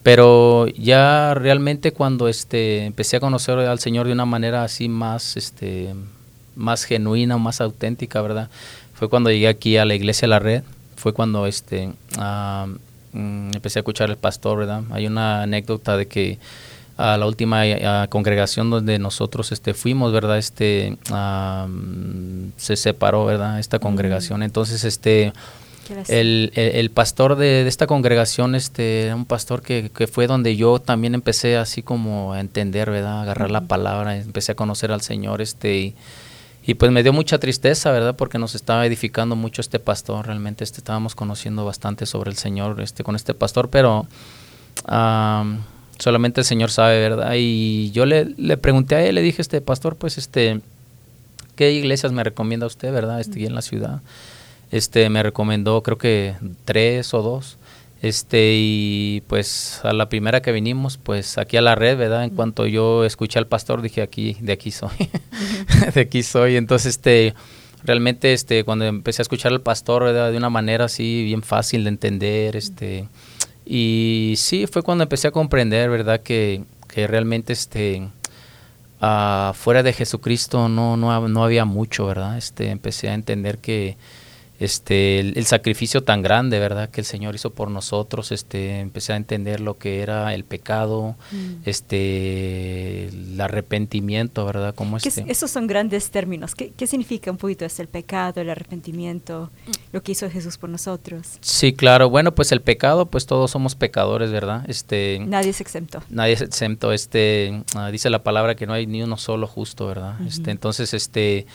Speaker 7: Pero ya realmente cuando este empecé a conocer al Señor de una manera así más este más genuina, más auténtica, ¿verdad? Fue cuando llegué aquí a la iglesia La Red, fue cuando este uh, um, empecé a escuchar al pastor, ¿verdad? Hay una anécdota de que a la última uh, congregación donde nosotros este fuimos, ¿verdad? Este uh, se separó, ¿verdad? Esta congregación. Entonces, este el, el, el pastor de, de esta congregación, este, un pastor que, que fue donde yo también empecé así como a entender, ¿verdad? A agarrar uh-huh. la palabra, empecé a conocer al Señor, este, y, y pues me dio mucha tristeza, ¿verdad? Porque nos estaba edificando mucho este pastor, realmente este, estábamos conociendo bastante sobre el Señor, este, con este pastor, pero um, solamente el Señor sabe, ¿verdad? Y yo le, le pregunté a él, le dije, este pastor, pues, este, ¿qué iglesias me recomienda usted, verdad? Este, aquí en la ciudad. Este, me recomendó, creo que tres o dos. Este, y pues a la primera que vinimos, pues aquí a La Red, ¿verdad? En cuanto yo escuché al pastor, dije, aquí, de aquí soy. de aquí soy. Entonces, este, realmente, este, cuando empecé a escuchar al pastor, ¿verdad? De una manera así, bien fácil de entender, este, y sí, fue cuando empecé a comprender, ¿verdad? Que, que realmente, este, uh, fuera de Jesucristo no, no, no había mucho, ¿verdad? Este, empecé a entender que este el, el sacrificio tan grande, ¿verdad? Que el Señor hizo por nosotros, este, empecé a entender lo que era el pecado, mm. este, el arrepentimiento, ¿verdad? Como este.
Speaker 6: Esos son grandes términos. ¿Qué, qué significa un poquito este, el pecado, el arrepentimiento, lo que hizo Jesús por nosotros?
Speaker 7: Sí, claro. Bueno, pues el pecado, pues todos somos pecadores, ¿verdad? Este.
Speaker 6: Nadie es exento.
Speaker 7: Nadie es exento. Este, uh, dice la palabra que no hay ni uno solo justo, ¿verdad? Uh-huh. Este, entonces, este.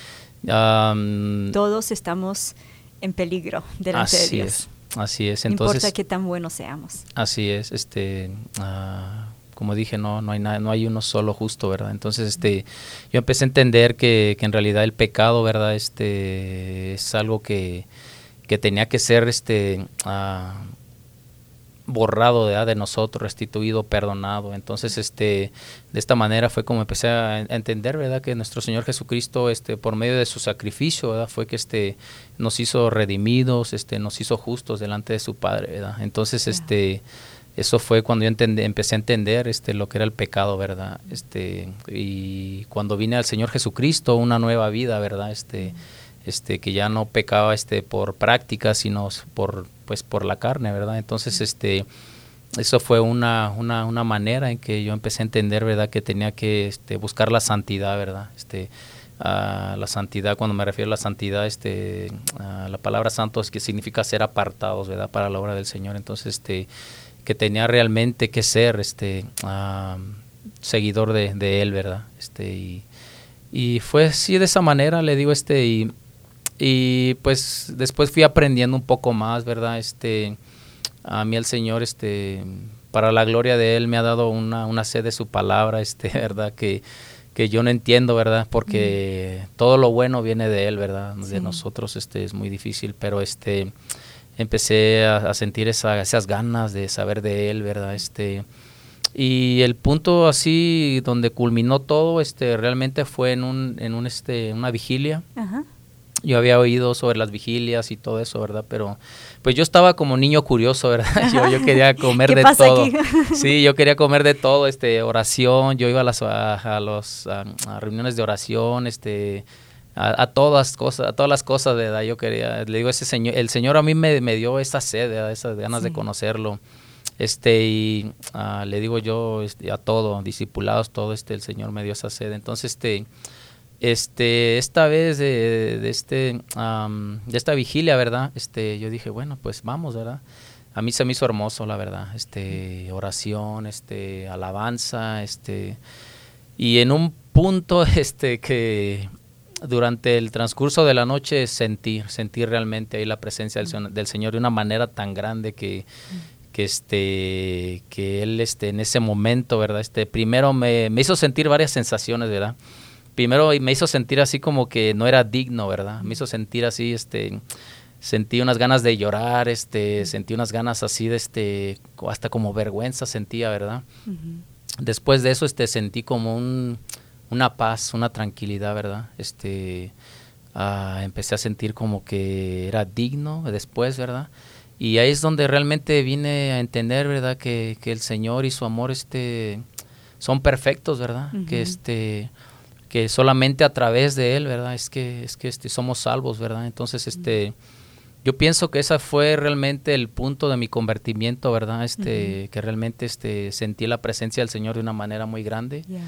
Speaker 7: Um,
Speaker 6: todos estamos en peligro delante
Speaker 7: así
Speaker 6: de Dios.
Speaker 7: Es, así es.
Speaker 6: No
Speaker 7: Entonces,
Speaker 6: importa qué tan buenos seamos.
Speaker 7: Así es, este, uh, como dije, no, no hay nada, no hay uno solo justo, ¿verdad? Entonces, este, yo empecé a entender que, que en realidad el pecado, ¿verdad? Este, es algo que, que tenía que ser, este, uh, borrado, ¿verdad? De nosotros, restituido, perdonado. Entonces, este, de esta manera fue como empecé a entender, ¿verdad? Que nuestro Señor Jesucristo, este, por medio de su sacrificio, ¿verdad? Fue que este nos hizo redimidos, este, nos hizo justos delante de su Padre, ¿verdad? Entonces, yeah. este, eso fue cuando yo entendí, empecé a entender, este, lo que era el pecado, ¿verdad? Este, y cuando vine al Señor Jesucristo, una nueva vida, ¿verdad? Este, este, que ya no pecaba, este, por práctica, sino por pues por la carne, ¿verdad? Entonces, este, eso fue una, una, una manera en que yo empecé a entender, ¿verdad? Que tenía que este, buscar la santidad, ¿verdad? Este, uh, la santidad, cuando me refiero a la santidad, este, uh, la palabra santo es que significa ser apartados, ¿verdad? Para la obra del Señor. Entonces, este, que tenía realmente que ser, este, uh, seguidor de, de Él, ¿verdad? Este, y, y fue así de esa manera, le digo, este, y Y pues después fui aprendiendo un poco más, ¿verdad? Este, a mí el Señor, este, para la gloria de Él me ha dado una, una sed de su palabra, este, ¿verdad? Que, que yo no entiendo, ¿verdad? Porque mm. todo lo bueno viene de Él, ¿verdad? De sí. nosotros, este, es muy difícil, pero este, empecé a, a sentir esa, esas ganas de saber de Él, ¿verdad? Este, y el punto así donde culminó todo, este, realmente fue en un, en un, este, una vigilia. Ajá. Yo había oído sobre las vigilias y todo eso, ¿verdad? Pero pues yo estaba como niño curioso, ¿verdad? Yo, yo quería comer de todo. Aquí? Sí, yo quería comer de todo, este, oración. Yo iba a las a, a los a, a reuniones de oración, este, a, a todas cosas, a todas las cosas, ¿verdad? Yo quería, le digo, ese señor, el Señor a mí me, me dio esa sed, ¿verdad? Esas ganas sí. de conocerlo. Este, y uh, le digo yo este, a todo, discipulados, todo, este, el Señor me dio esa sed. Entonces, este, este, esta vez de, de este, um, de esta vigilia, ¿verdad? Este, yo dije, bueno, pues vamos, ¿verdad? A mí se me hizo hermoso, la verdad, este, oración, este, alabanza, este, y en un punto, este, que durante el transcurso de la noche sentí, sentí realmente ahí la presencia del, del Señor de una manera tan grande que que este que él este en ese momento, ¿verdad? Este primero me, me hizo sentir varias sensaciones, ¿verdad? Primero me hizo sentir así como que no era digno, ¿verdad? Me hizo sentir así, este sentí unas ganas de llorar, este sentí unas ganas así de este hasta como vergüenza sentía, ¿verdad? Uh-huh. Después de eso este sentí como un una paz, una tranquilidad, ¿verdad? Este uh, empecé a sentir como que era digno después, ¿verdad? y ahí es donde realmente vine a entender, ¿verdad? Que, que el Señor y su amor este, son perfectos, ¿verdad? Uh-huh. Que este... que solamente a través de él, ¿verdad? Es que es que este, somos salvos, ¿verdad? Entonces, este, yo pienso que ese fue realmente el punto de mi convertimiento, ¿verdad? Este, uh-huh. que realmente este, sentí la presencia del Señor de una manera muy grande. Yeah.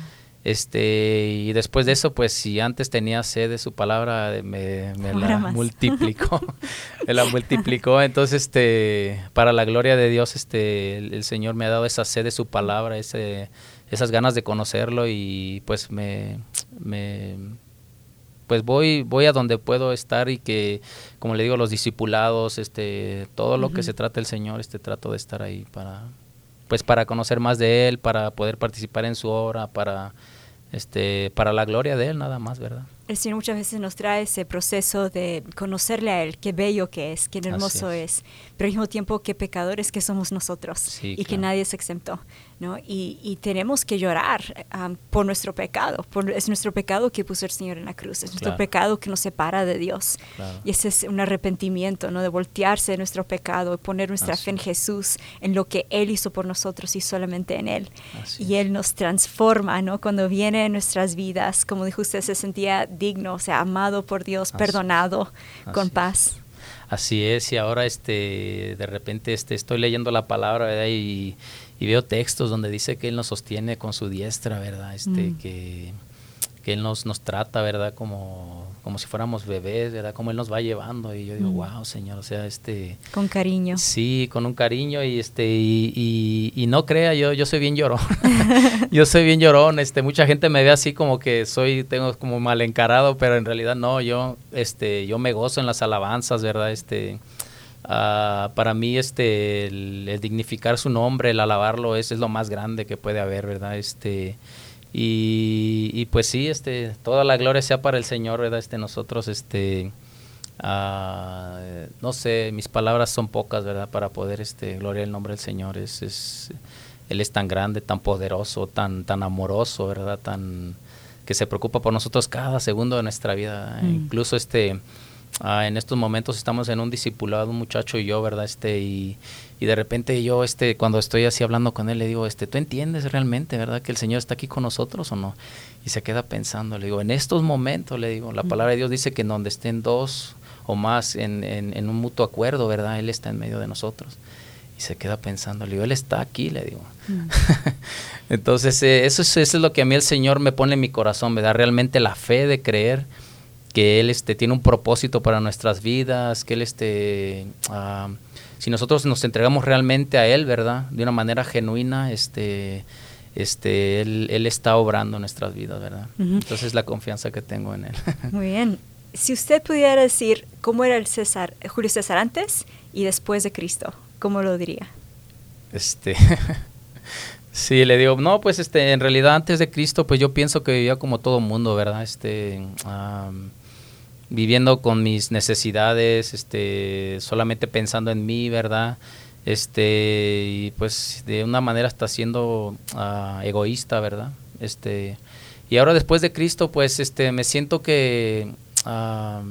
Speaker 7: Este, y después de eso, pues, si antes tenía sed de su palabra, me, me la más. multiplicó, me la multiplicó. Entonces, este, para la gloria de Dios, este, el, el Señor me ha dado esa sed de su palabra, ese esas ganas de conocerlo, y pues me, me pues voy voy a donde puedo estar, y que, como le digo, los discipulados, este todo lo uh-huh. que se trata el Señor, este trato de estar ahí para pues para conocer más de él, para poder participar en su obra, para este para la gloria de él nada más, ¿verdad? El
Speaker 6: Señor muchas veces nos trae ese proceso de conocerle a Él, qué bello que es, qué hermoso es. es, pero al mismo tiempo qué pecadores que somos nosotros, sí, y claro. que nadie se exentó, ¿no? Y, y tenemos que llorar um, por nuestro pecado, por, es nuestro pecado que puso el Señor en la cruz, es nuestro claro. pecado que nos separa de Dios, claro. y ese es un arrepentimiento, ¿no? De voltearse de nuestro pecado y poner nuestra Así. fe en Jesús, en lo que Él hizo por nosotros y solamente en Él. Así y es. Él nos transforma, ¿no? Cuando viene en nuestras vidas, como dijo usted, se sentía digno, o sea, amado por Dios, Así, perdonado, con paz.
Speaker 7: Así es, y ahora este, de repente este, estoy leyendo la palabra, ¿verdad? Y, y veo textos donde dice que Él nos sostiene con su diestra, ¿verdad? Este, mm. que, que Él nos, nos trata, ¿verdad? Como, como si fuéramos bebés, ¿verdad? Como Él nos va llevando, y yo digo, mm. wow, Señor, o sea, este...
Speaker 6: Con cariño.
Speaker 7: Sí, con un cariño, y este, y, y, y no crea, yo, yo soy bien llorón, yo soy bien llorón, este, mucha gente me ve así como que soy, tengo como mal encarado, pero en realidad no, yo, este, yo me gozo en las alabanzas, ¿verdad? Este... Uh, para mí este el, el dignificar su nombre, el alabarlo es, es lo más grande que puede haber, ¿verdad? Este y, y pues sí, este toda la gloria sea para el Señor, ¿verdad? Este nosotros este uh, no sé, mis palabras son pocas, ¿verdad? Para poder este gloriar el nombre del Señor. Es, es Él es tan grande, tan poderoso, tan tan amoroso, ¿verdad? Tan que se preocupa por nosotros cada segundo de nuestra vida, mm. incluso este Ah, en estos momentos estamos en un discipulado, un muchacho y yo, ¿verdad? Este, y, y de repente yo, este, cuando estoy así hablando con él, le digo, este, ¿tú entiendes realmente, verdad, que el Señor está aquí con nosotros o no? Y se queda pensando, le digo, en estos momentos, le digo, la palabra de Dios dice que en donde estén dos o más en, en, en un mutuo acuerdo, ¿verdad? Él está en medio de nosotros. Y se queda pensando, le digo, Él está aquí, le digo. Mm. Entonces, eh, eso, es, eso es lo que a mí el Señor me pone en mi corazón, ¿verdad? Realmente la fe de creer que Él este, tiene un propósito para nuestras vidas, que Él, este, uh, si nosotros nos entregamos realmente a Él, ¿verdad? De una manera genuina, este, este, Él, Él está obrando en nuestras vidas, ¿verdad? Uh-huh. Entonces, la confianza que tengo en Él.
Speaker 6: Muy bien. Si usted pudiera decir cómo era el César, Julio César antes y después de Cristo, ¿cómo lo diría?
Speaker 7: Este... Sí, le digo, no, pues este, en realidad antes de Cristo, pues yo pienso que vivía como todo mundo, ¿verdad? Este... Um, viviendo con mis necesidades, este, solamente pensando en mí, ¿verdad? Este, y pues de una manera hasta siendo uh, egoísta, ¿verdad? Este, y ahora después de Cristo, pues este, me siento que, uh,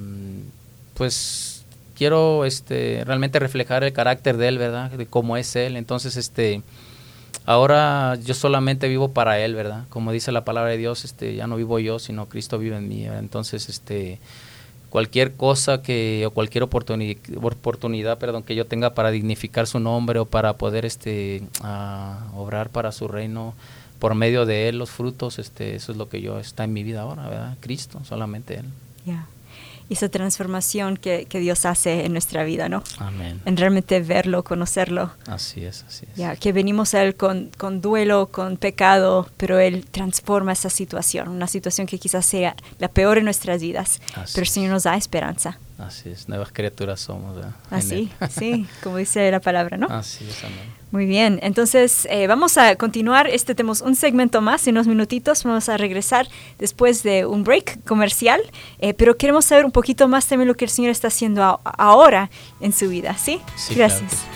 Speaker 7: pues quiero, este, realmente reflejar el carácter de Él, ¿verdad? De cómo es Él. Entonces, este, ahora yo solamente vivo para Él, ¿verdad? Como dice la palabra de Dios, este, ya no vivo yo, sino Cristo vive en mí, ¿verdad? Entonces, este, cualquier cosa que o cualquier oportunidad, oportunidad, perdón, que yo tenga para dignificar su nombre o para poder este uh, obrar para su reino por medio de Él, los frutos, este, eso es lo que yo está en mi vida ahora, ¿verdad? Cristo, solamente Él.
Speaker 6: Ya. Yeah. Y esa transformación que, que Dios hace en nuestra vida, ¿no?
Speaker 7: Amén.
Speaker 6: En realmente verlo, conocerlo.
Speaker 7: Así es, así es.
Speaker 6: Ya, que venimos a Él con, con duelo, con pecado, pero Él transforma esa situación, una situación que quizás sea la peor en nuestras vidas, así pero el Señor nos da esperanza.
Speaker 7: Así es, nuevas criaturas somos, ¿verdad?
Speaker 6: Así, sí, como dice la palabra, ¿no?
Speaker 7: Así es, amén.
Speaker 6: Muy bien, entonces eh, vamos a continuar, este tenemos un segmento más, en unos minutitos, vamos a regresar después de un break comercial, eh, pero queremos saber un poquito más también lo que el Señor está haciendo a, ahora en su vida, ¿sí?
Speaker 7: Sí,
Speaker 6: gracias.
Speaker 7: Claro.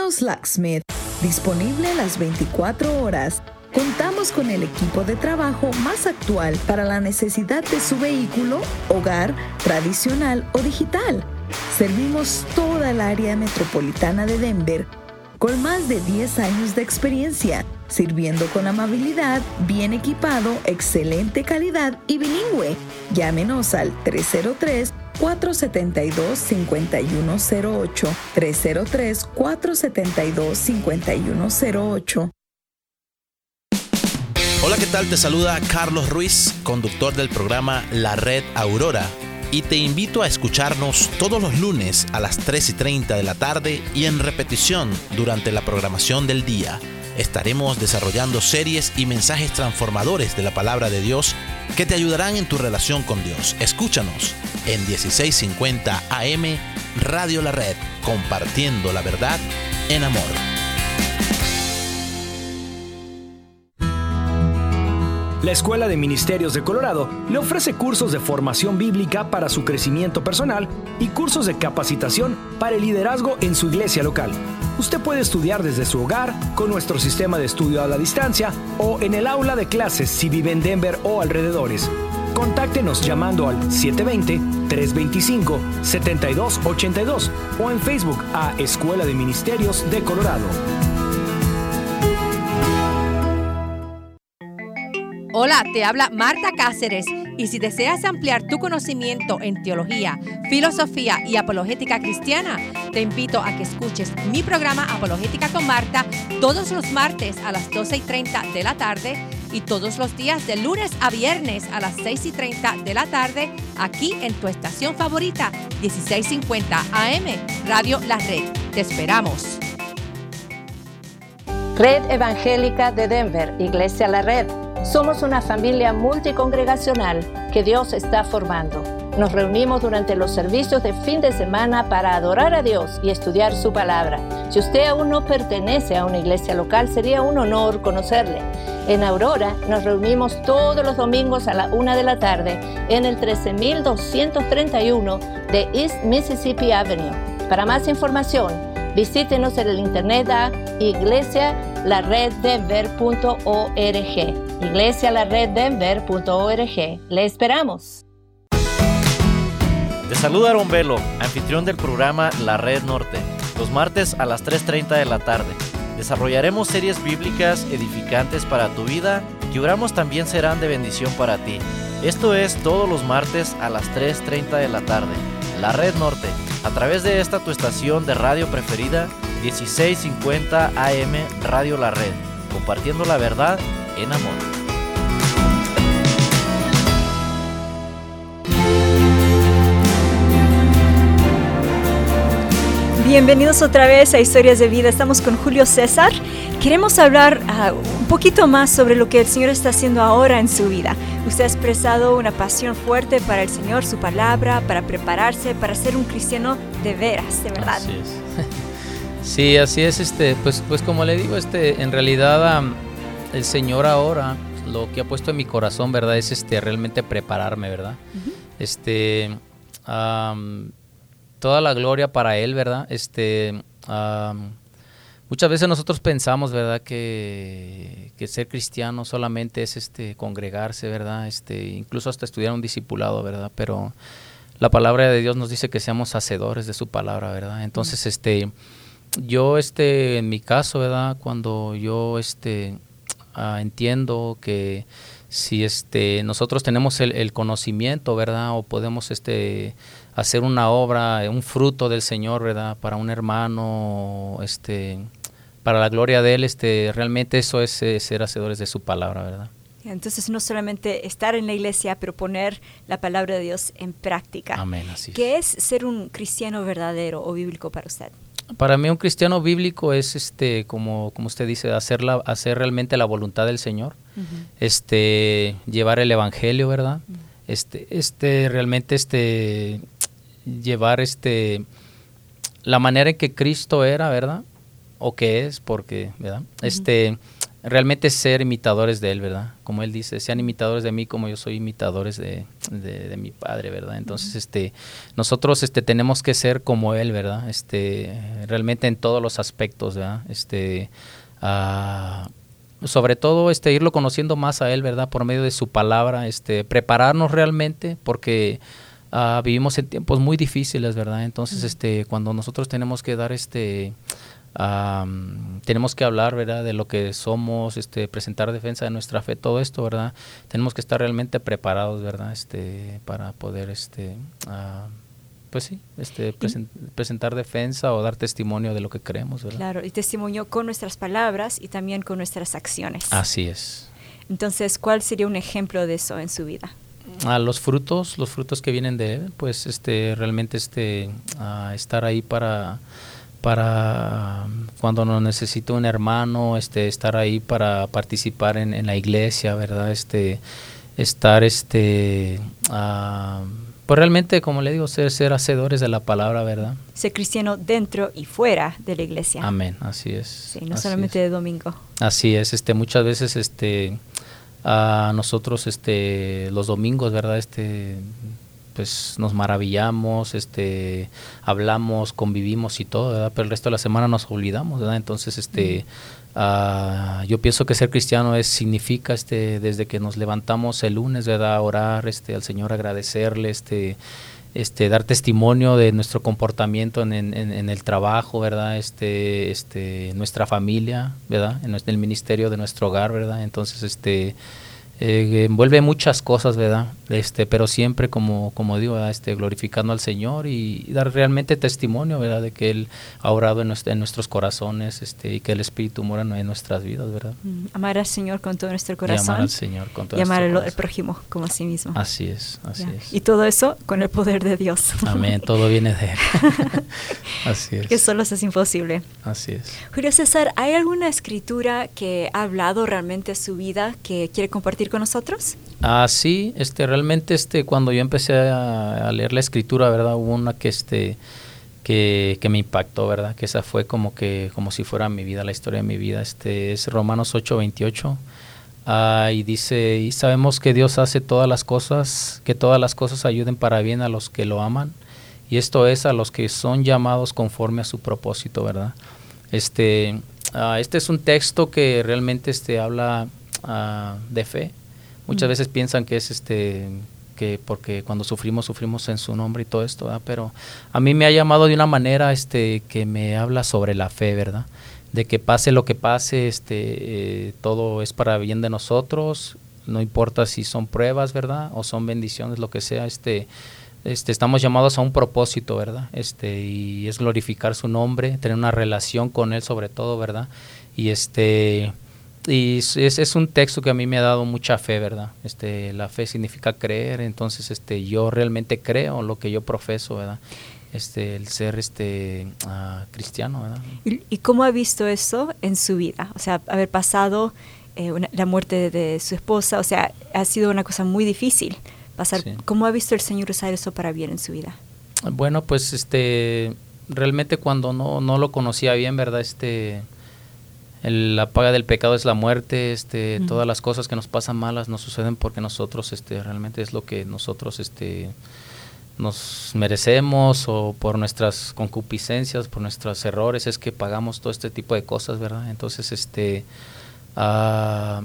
Speaker 8: Dinos Locksmith, disponible las veinticuatro horas. Contamos con el equipo de trabajo más actual para la necesidad de su vehículo, hogar, tradicional o digital. Servimos toda el área metropolitana de Denver con más de diez años de experiencia, sirviendo con amabilidad, bien equipado, excelente calidad y bilingüe. Llámenos al tres cero tres, cuatro siete dos, cinco uno cero ocho, tres cero tres, cuatro siete dos, cinco uno cero ocho.
Speaker 14: Hola, ¿qué tal? Te saluda Carlos Ruiz, conductor del programa La Red Aurora, y te invito a escucharnos todos los lunes a las tres y treinta de la tarde y en repetición durante la programación del día. Estaremos desarrollando series y mensajes transformadores de la palabra de Dios que te ayudarán en tu relación con Dios. Escúchanos en dieciséis cincuenta A M Radio La Red, compartiendo la verdad en amor.
Speaker 15: La Escuela de Ministerios de Colorado le ofrece cursos de formación bíblica para su crecimiento personal y cursos de capacitación para el liderazgo en su iglesia local. Usted puede estudiar desde su hogar, con nuestro sistema de estudio a la distancia o en el aula de clases si vive en Denver o alrededores. Contáctenos llamando al siete dos cero, tres dos cinco, siete dos ocho dos o en Facebook a Escuela de Ministerios de Colorado.
Speaker 16: Hola, te habla Marta Cáceres y si deseas ampliar tu conocimiento en teología, filosofía y apologética cristiana, te invito a que escuches mi programa Apologética con Marta todos los martes a las doce y treinta de la tarde y todos los días de lunes a viernes a las seis y treinta de la tarde aquí en tu estación favorita, dieciséis cincuenta A M Radio La Red. Te esperamos.
Speaker 1: Red Evangélica de Denver, Iglesia La Red. Somos una familia multicongregacional que Dios está formando. Nos reunimos durante los servicios de fin de semana para adorar a Dios y estudiar su palabra. Si usted aún no pertenece a una iglesia local, sería un honor conocerle. En Aurora nos reunimos todos los domingos a la una de la tarde en el trece mil doscientos treinta y uno de East Mississippi Avenue. Para más información, visítenos en el internet a iglesia la red denver punto org. iglesia la red denver punto org. Le esperamos.
Speaker 17: Te saluda Aaron Velo, anfitrión del programa La Red Norte, los martes a las tres treinta de la tarde. Desarrollaremos series bíblicas edificantes para tu vida que oramos también serán de bendición para ti. Esto es todos los martes a las tres treinta de la tarde. La Red Norte, a través de esta tu estación de radio preferida, dieciséis cincuenta A M Radio La Red, compartiendo la verdad en amor.
Speaker 6: Bienvenidos otra vez a Historias de Vida. Estamos con Julio César. Queremos hablar uh, un poquito más sobre lo que el Señor está haciendo ahora en su vida. Usted ha expresado una pasión fuerte para el Señor, su palabra, para prepararse, para ser un cristiano de veras, de verdad.
Speaker 7: Así es. Sí, así es. Este, pues, pues como le digo, este, en realidad um, el Señor ahora lo que ha puesto en mi corazón, verdad, es este realmente prepararme, verdad. Uh-huh. Este. Um, Toda la gloria para Él, ¿verdad? Este, um, muchas veces nosotros pensamos, ¿verdad? Que, que ser cristiano solamente es este congregarse, ¿verdad? Este, incluso hasta estudiar un discipulado, ¿verdad? Pero la palabra de Dios nos dice que seamos hacedores de su palabra, ¿verdad? Entonces, este, yo, este, en mi caso, ¿verdad? Cuando yo, este, uh, entiendo que si, este, nosotros tenemos el, el conocimiento, ¿verdad? O podemos, este, hacer una obra, un fruto del Señor, ¿verdad? Para un hermano, este, para la gloria de Él, este, realmente eso es eh, ser hacedores de su palabra, ¿verdad?
Speaker 6: Entonces no solamente estar en la iglesia, pero poner la palabra de Dios en práctica.
Speaker 7: Amén, así es.
Speaker 6: ¿Qué es ser un cristiano verdadero o bíblico para usted?
Speaker 7: Para mí un cristiano bíblico es, este, como, como usted dice, hacer, la, hacer realmente la voluntad del Señor, uh-huh. este, llevar el evangelio, ¿verdad? Uh-huh. Este, este, realmente, este, llevar, este, la manera en que Cristo era, ¿verdad? O que es, porque, ¿verdad? Uh-huh. Este, realmente ser imitadores de Él, ¿verdad? Como Él dice, sean imitadores de mí como yo soy imitadores de, de, de mi Padre, ¿verdad? Entonces, este, nosotros este, tenemos que ser como Él, ¿verdad? Este, realmente en todos los aspectos, ¿verdad? Este, uh, sobre todo este, irlo conociendo más a Él, ¿verdad? Por medio de su palabra, este, prepararnos realmente, porque uh, vivimos en tiempos muy difíciles, ¿verdad? Entonces, uh-huh. este, cuando nosotros tenemos que dar este... Um, tenemos que hablar, ¿verdad?, de lo que somos, este, presentar defensa de nuestra fe, todo esto, ¿verdad? Tenemos que estar realmente preparados, ¿verdad?, este, para poder, este, uh, pues sí, este, presen- presentar defensa o dar testimonio de lo que creemos, ¿verdad?
Speaker 6: Claro, y testimonio con nuestras palabras y también con nuestras acciones.
Speaker 7: Así es.
Speaker 6: Entonces, ¿cuál sería un ejemplo de eso en su vida?
Speaker 7: A los frutos, los frutos que vienen de Él, pues, este, realmente, este, uh, estar ahí para para cuando nos necesita un hermano, este, estar ahí para participar en, en la iglesia, ¿verdad? Este, estar, este, uh, pues realmente, como le digo, ser, ser hacedores de la palabra, ¿verdad?
Speaker 6: Ser cristiano dentro y fuera de la iglesia.
Speaker 7: Amén, así es.
Speaker 6: Sí, no
Speaker 7: así
Speaker 6: solamente
Speaker 7: es.
Speaker 6: de domingo.
Speaker 7: Así es, este, muchas veces, este, a uh, nosotros, este, los domingos, ¿verdad? Este, pues nos maravillamos, este, hablamos, convivimos y todo, ¿verdad? Pero el resto de la semana nos olvidamos, ¿verdad? Entonces, este, mm. uh, yo pienso que ser cristiano es significa, este, desde que nos levantamos el lunes, ¿verdad? Orar, este, al Señor, agradecerle, este, este, dar testimonio de nuestro comportamiento en, en, en el trabajo, ¿verdad? Este, este, nuestra familia, ¿verdad? En el ministerio de nuestro hogar, ¿verdad? Entonces, este, Eh, envuelve muchas cosas, ¿verdad? Este, pero siempre, como como digo, ¿verdad? Este, glorificando al Señor y, y dar realmente testimonio, ¿verdad? De que Él ha obrado en, nuestro, en nuestros corazones, este, y que el Espíritu mora en nuestras vidas, ¿verdad?
Speaker 6: Mm, amar al Señor con todo nuestro corazón.
Speaker 7: Y amar al Señor con todo
Speaker 6: y amar
Speaker 7: nuestro
Speaker 6: al, al prójimo como a sí mismo.
Speaker 7: Así es, así
Speaker 6: ya.
Speaker 7: es.
Speaker 6: Y todo eso con el poder de Dios.
Speaker 7: Amén, todo viene de Él. Así es.
Speaker 6: Que solo eso es imposible.
Speaker 7: Así es.
Speaker 6: Julio César, ¿hay alguna escritura que ha hablado realmente su vida que quiere compartir con nosotros?
Speaker 7: Ah, sí, este, realmente, este, cuando yo empecé a, a leer la escritura, ¿verdad? Hubo una que, este, que, que me impactó, ¿verdad? Que esa fue como que, como si fuera mi vida, la historia de mi vida. Este, es Romanos ocho veintiocho. Ah, y dice, y sabemos que Dios hace todas las cosas, que todas las cosas ayuden para bien a los que lo aman, y esto es a los que son llamados conforme a su propósito, ¿verdad? Este, ah, este es un texto que realmente, este, habla ah, de fe. Muchas veces piensan que es este que porque cuando sufrimos sufrimos en su nombre y todo esto, ¿verdad? Pero a mí me ha llamado de una manera este que me habla sobre la fe, ¿verdad? De que pase lo que pase, este eh, todo es para bien de nosotros, no importa si son pruebas, ¿verdad? O son bendiciones, lo que sea, este este estamos llamados a un propósito, ¿verdad? Este y es glorificar su nombre, tener una relación con él sobre todo, ¿verdad? Y este Y es, es un texto que a mí me ha dado mucha fe, ¿verdad? Este, la fe significa creer, entonces este, yo realmente creo lo que yo profeso, ¿verdad? Este, el ser este uh, cristiano, ¿verdad?
Speaker 6: ¿Y, ¿Y cómo ha visto eso en su vida? O sea, haber pasado eh, una, la muerte de, de su esposa, o sea, ha sido una cosa muy difícil pasar. Sí. ¿Cómo ha visto el Señor usar eso para bien en su vida?
Speaker 7: Bueno, pues este, realmente cuando no, no lo conocía bien, ¿verdad? Este... El, la paga del pecado es la muerte, este, uh-huh. Todas las cosas que nos pasan malas nos suceden porque nosotros, este, realmente es lo que nosotros, este, nos merecemos, o por nuestras concupiscencias, por nuestros errores, es que pagamos todo este tipo de cosas, ¿verdad? Entonces, este, uh,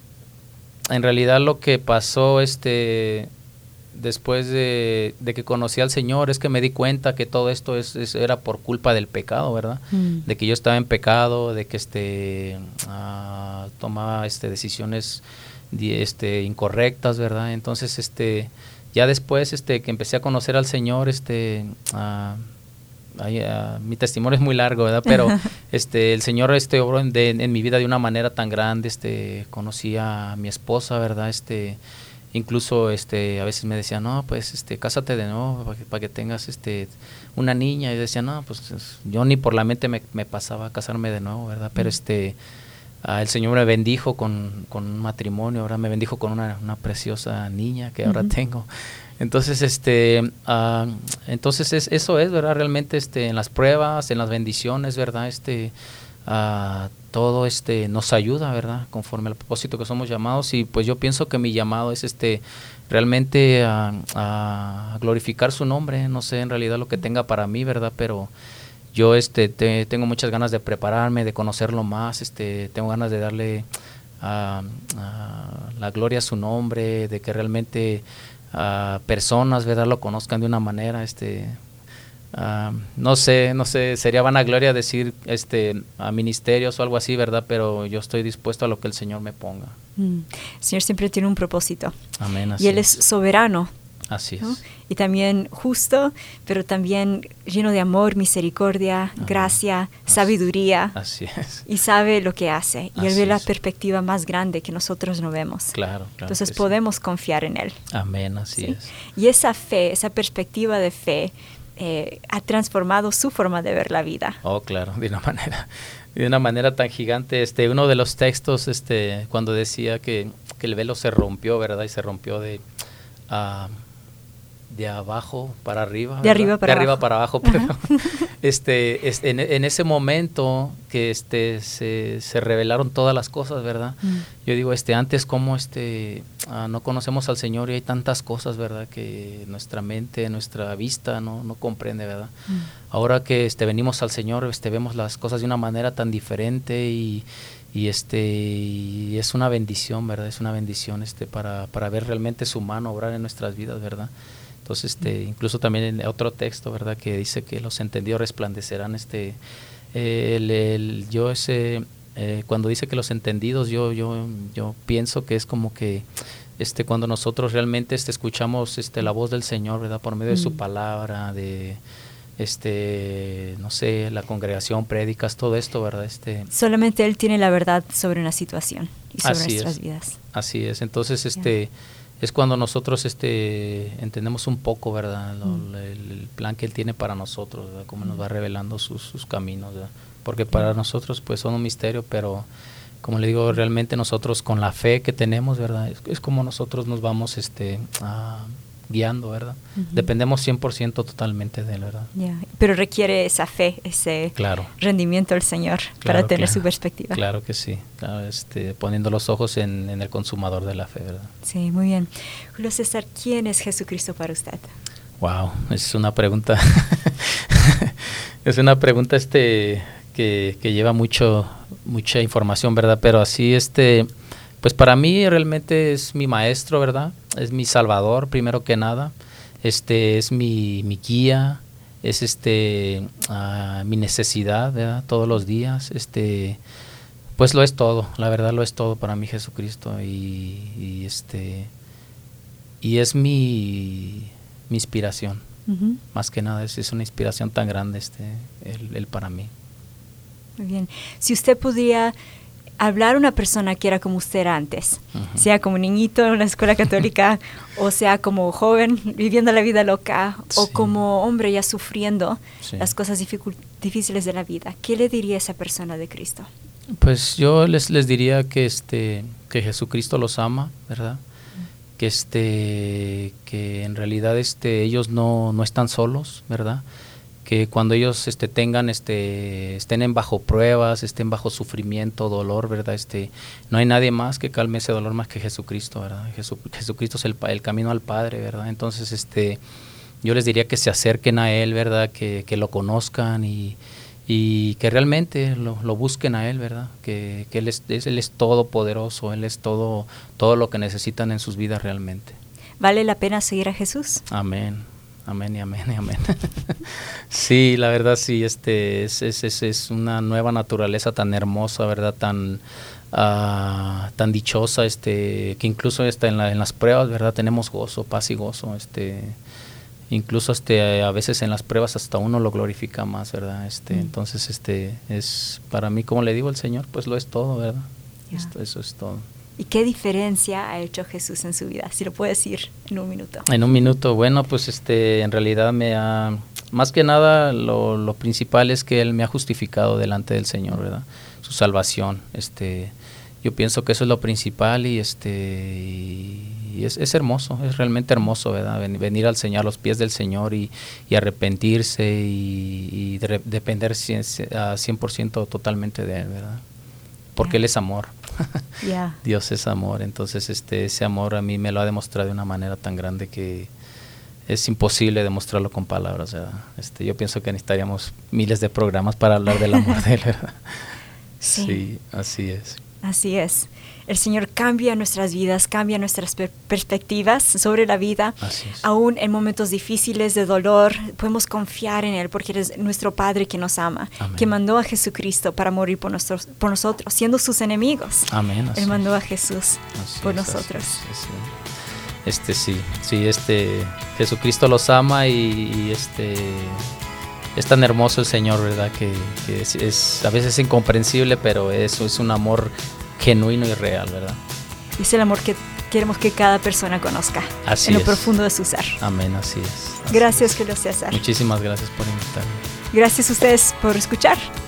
Speaker 7: en realidad lo que pasó, este, después de, de que conocí al Señor, es que me di cuenta que todo esto es, es era por culpa del pecado, ¿verdad? Mm. De que yo estaba en pecado, de que este uh, tomaba este decisiones este incorrectas, ¿verdad? Entonces, este ya después este que empecé a conocer al Señor, este uh, ay, uh, mi testimonio es muy largo, ¿verdad? Pero este el Señor este obró en, de, en mi vida de una manera tan grande, este conocí a mi esposa, ¿verdad? Este incluso este a veces me decía, no, pues este cásate de nuevo para que, para que tengas este una niña, y decía, no, pues yo ni por la mente me, me pasaba a casarme de nuevo, ¿verdad? Pero este uh, el Señor me bendijo con, con un matrimonio, ahora me bendijo con una, una preciosa niña que ahora uh-huh. tengo. Entonces, este, uh, entonces es, eso es, ¿verdad? Realmente, este, en las pruebas, en las bendiciones, ¿verdad? Este, uh, todo este nos ayuda, ¿verdad? Conforme al propósito que somos llamados, y pues yo pienso que mi llamado es este realmente a, a glorificar su nombre. No sé en realidad lo que tenga para mí, ¿verdad? Pero yo este te, tengo muchas ganas de prepararme, de conocerlo más, este tengo ganas de darle a, a la gloria a su nombre, de que realmente a personas, ¿verdad?, lo conozcan de una manera, este Uh, no sé, no sé, sería vanagloria decir este a ministerios o algo así, ¿verdad? Pero yo estoy dispuesto a lo que el Señor me ponga.
Speaker 6: Mm. El Señor siempre tiene un propósito.
Speaker 7: Amén. Así
Speaker 6: y Él
Speaker 7: es.
Speaker 6: es soberano.
Speaker 7: Así
Speaker 6: ¿no?
Speaker 7: es.
Speaker 6: Y también justo, pero también lleno de amor, misericordia, Ajá. gracia, así, sabiduría.
Speaker 7: Así es.
Speaker 6: Y sabe lo que hace. Y
Speaker 7: así
Speaker 6: Él ve
Speaker 7: es.
Speaker 6: la perspectiva más grande que nosotros no vemos.
Speaker 7: Claro, claro.
Speaker 6: Entonces podemos sí. confiar en Él.
Speaker 7: Amén, así
Speaker 6: ¿sí?
Speaker 7: es.
Speaker 6: Y esa fe, esa perspectiva de fe, Eh, ha transformado su forma de ver la vida.
Speaker 7: Oh, claro, de una manera, de una manera tan gigante. Este, uno de los textos, este, cuando decía que, que el velo se rompió, ¿verdad? Y se rompió de, uh, de abajo para arriba. ¿verdad?
Speaker 6: De arriba para
Speaker 7: de
Speaker 6: abajo.
Speaker 7: arriba para abajo, perdón. este, este, en, en ese momento que este se, se revelaron todas las cosas, ¿verdad? Mm. Yo digo, este, antes como este uh, no conocemos al Señor y hay tantas cosas, ¿verdad? Que nuestra mente, nuestra vista no, no comprende, ¿verdad? Mm. Ahora que este venimos al Señor, este vemos las cosas de una manera tan diferente y y este y es una bendición, ¿verdad? Es una bendición este para para ver realmente su mano obrar en nuestras vidas, ¿verdad? Entonces, este, incluso también en otro texto, ¿verdad?, que dice que los entendidos resplandecerán, este, eh, el, el, yo ese, eh, cuando dice que los entendidos, yo, yo, yo pienso que es como que, este, cuando nosotros realmente, este, escuchamos, este, la voz del Señor, ¿verdad?, por medio mm. de su palabra, de, este, no sé, la congregación, prédicas, todo esto, ¿verdad? Este,
Speaker 6: solamente Él tiene la verdad sobre una situación y sobre
Speaker 7: así
Speaker 6: nuestras
Speaker 7: es,
Speaker 6: vidas.
Speaker 7: Así es, entonces, este... Yeah. Es cuando nosotros este entendemos un poco, ¿verdad? Lo, mm. el, el plan que Él tiene para nosotros, ¿verdad? Cómo mm. nos va revelando sus, sus caminos, ¿verdad? Porque para mm. nosotros pues son un misterio, pero como le digo, realmente nosotros con la fe que tenemos, ¿verdad? Es, es como nosotros nos vamos este a, guiando, ¿verdad? Uh-huh. Dependemos cien por ciento totalmente de Él, ¿verdad?
Speaker 6: Yeah. Pero requiere esa fe, ese claro. rendimiento al Señor claro, para tener
Speaker 7: claro.
Speaker 6: su perspectiva.
Speaker 7: Claro que sí, claro, este, poniendo los ojos en, en el consumador de la fe, ¿verdad?
Speaker 6: Sí, muy bien. Julio César, ¿quién es Jesucristo para usted?
Speaker 7: Wow, es una pregunta, es una pregunta este que, que lleva mucho, mucha información, ¿verdad? Pero así, este... Pues para mí realmente es mi maestro, ¿verdad? Es mi salvador, primero que nada. Este es mi, mi guía, es este uh, mi necesidad, ¿verdad? Todos los días. Este, pues lo es todo, la verdad lo es todo para mí Jesucristo y, y este y es mi, mi inspiración. Uh-huh. Más que nada es, es una inspiración tan grande este él, él para mí.
Speaker 6: Muy bien. Si usted pudiera hablar a una persona que era como usted era antes, uh-huh. sea como niñito en una escuela católica, o sea como joven viviendo la vida loca, sí. o como hombre ya sufriendo sí. las cosas dificu- difíciles de la vida, ¿qué le diría a esa persona de Cristo?
Speaker 7: Pues yo les les diría que este que Jesucristo los ama, ¿verdad? Uh-huh. Que este que en realidad este ellos no no están solos, ¿verdad? Que cuando ellos este tengan este estén en bajo pruebas, estén bajo sufrimiento, dolor, ¿verdad? Este no hay nadie más que calme ese dolor más que Jesucristo, ¿verdad? Jesu, Jesucristo es el, el camino al Padre, ¿verdad? Entonces este yo les diría que se acerquen a Él, ¿verdad? Que, que lo conozcan y, y que realmente lo, lo busquen a Él, ¿verdad? Que, que él, es, él es todopoderoso, Él es todo, todo lo que necesitan en sus vidas realmente.
Speaker 6: ¿Vale la pena seguir a Jesús?
Speaker 7: Amén. Amén y amén y amén. Sí, la verdad sí, este es, es, es, es una nueva naturaleza tan hermosa, ¿verdad? Tan uh, tan dichosa, este, que incluso está en, la, en las pruebas, ¿verdad? Tenemos gozo, paz y gozo, este, incluso este a veces en las pruebas hasta uno lo glorifica más, ¿verdad? Este, mm. entonces este es para mí, como le digo, el Señor, pues lo es todo, ¿verdad? Yeah. Esto, eso es todo.
Speaker 6: ¿Y qué diferencia ha hecho Jesús en su vida? Si lo puede decir en un minuto.
Speaker 7: En un minuto, bueno, pues este, en realidad me ha, más que nada, lo, lo principal es que Él me ha justificado delante del Señor, ¿verdad? Su salvación, este, yo pienso que eso es lo principal y este, y es, es hermoso, es realmente hermoso, ¿verdad? Ven, venir al Señor, a los pies del Señor y, y arrepentirse y, y de, depender cien por ciento totalmente de Él, ¿verdad? porque
Speaker 6: Yeah.
Speaker 7: Él es amor.
Speaker 6: Yeah.
Speaker 7: Dios es amor, entonces este ese amor a mí me lo ha demostrado de una manera tan grande que es imposible demostrarlo con palabras, ¿verdad? Este, yo pienso que necesitaríamos miles de programas para hablar del amor de Él, ¿verdad?
Speaker 6: Sí.
Speaker 7: Sí, así es.
Speaker 6: Así es. El Señor cambia nuestras vidas, cambia nuestras per- perspectivas sobre la vida.
Speaker 7: Así es.
Speaker 6: Aún en momentos difíciles de dolor, podemos confiar en Él porque Él es nuestro Padre que nos ama,
Speaker 7: Amén.
Speaker 6: que mandó a Jesucristo para morir por, nuestros, por nosotros, siendo sus enemigos.
Speaker 7: Amén. así
Speaker 6: Él mandó
Speaker 7: es.
Speaker 6: a Jesús
Speaker 7: Así
Speaker 6: por
Speaker 7: es, así
Speaker 6: nosotros.
Speaker 7: es, así es. Este sí, sí, este Jesucristo los ama y, y este es tan hermoso el Señor, ¿verdad? Que, que es, es a veces incomprensible, pero eso es un amor genuino y real, ¿verdad?
Speaker 6: Es el amor que queremos que cada persona conozca
Speaker 7: Así
Speaker 6: en lo
Speaker 7: es.
Speaker 6: profundo de su ser.
Speaker 7: Amén, así es. Así
Speaker 6: Gracias,
Speaker 7: es.
Speaker 6: Julio César.
Speaker 7: Muchísimas gracias por invitarme.
Speaker 6: Gracias a ustedes por escuchar.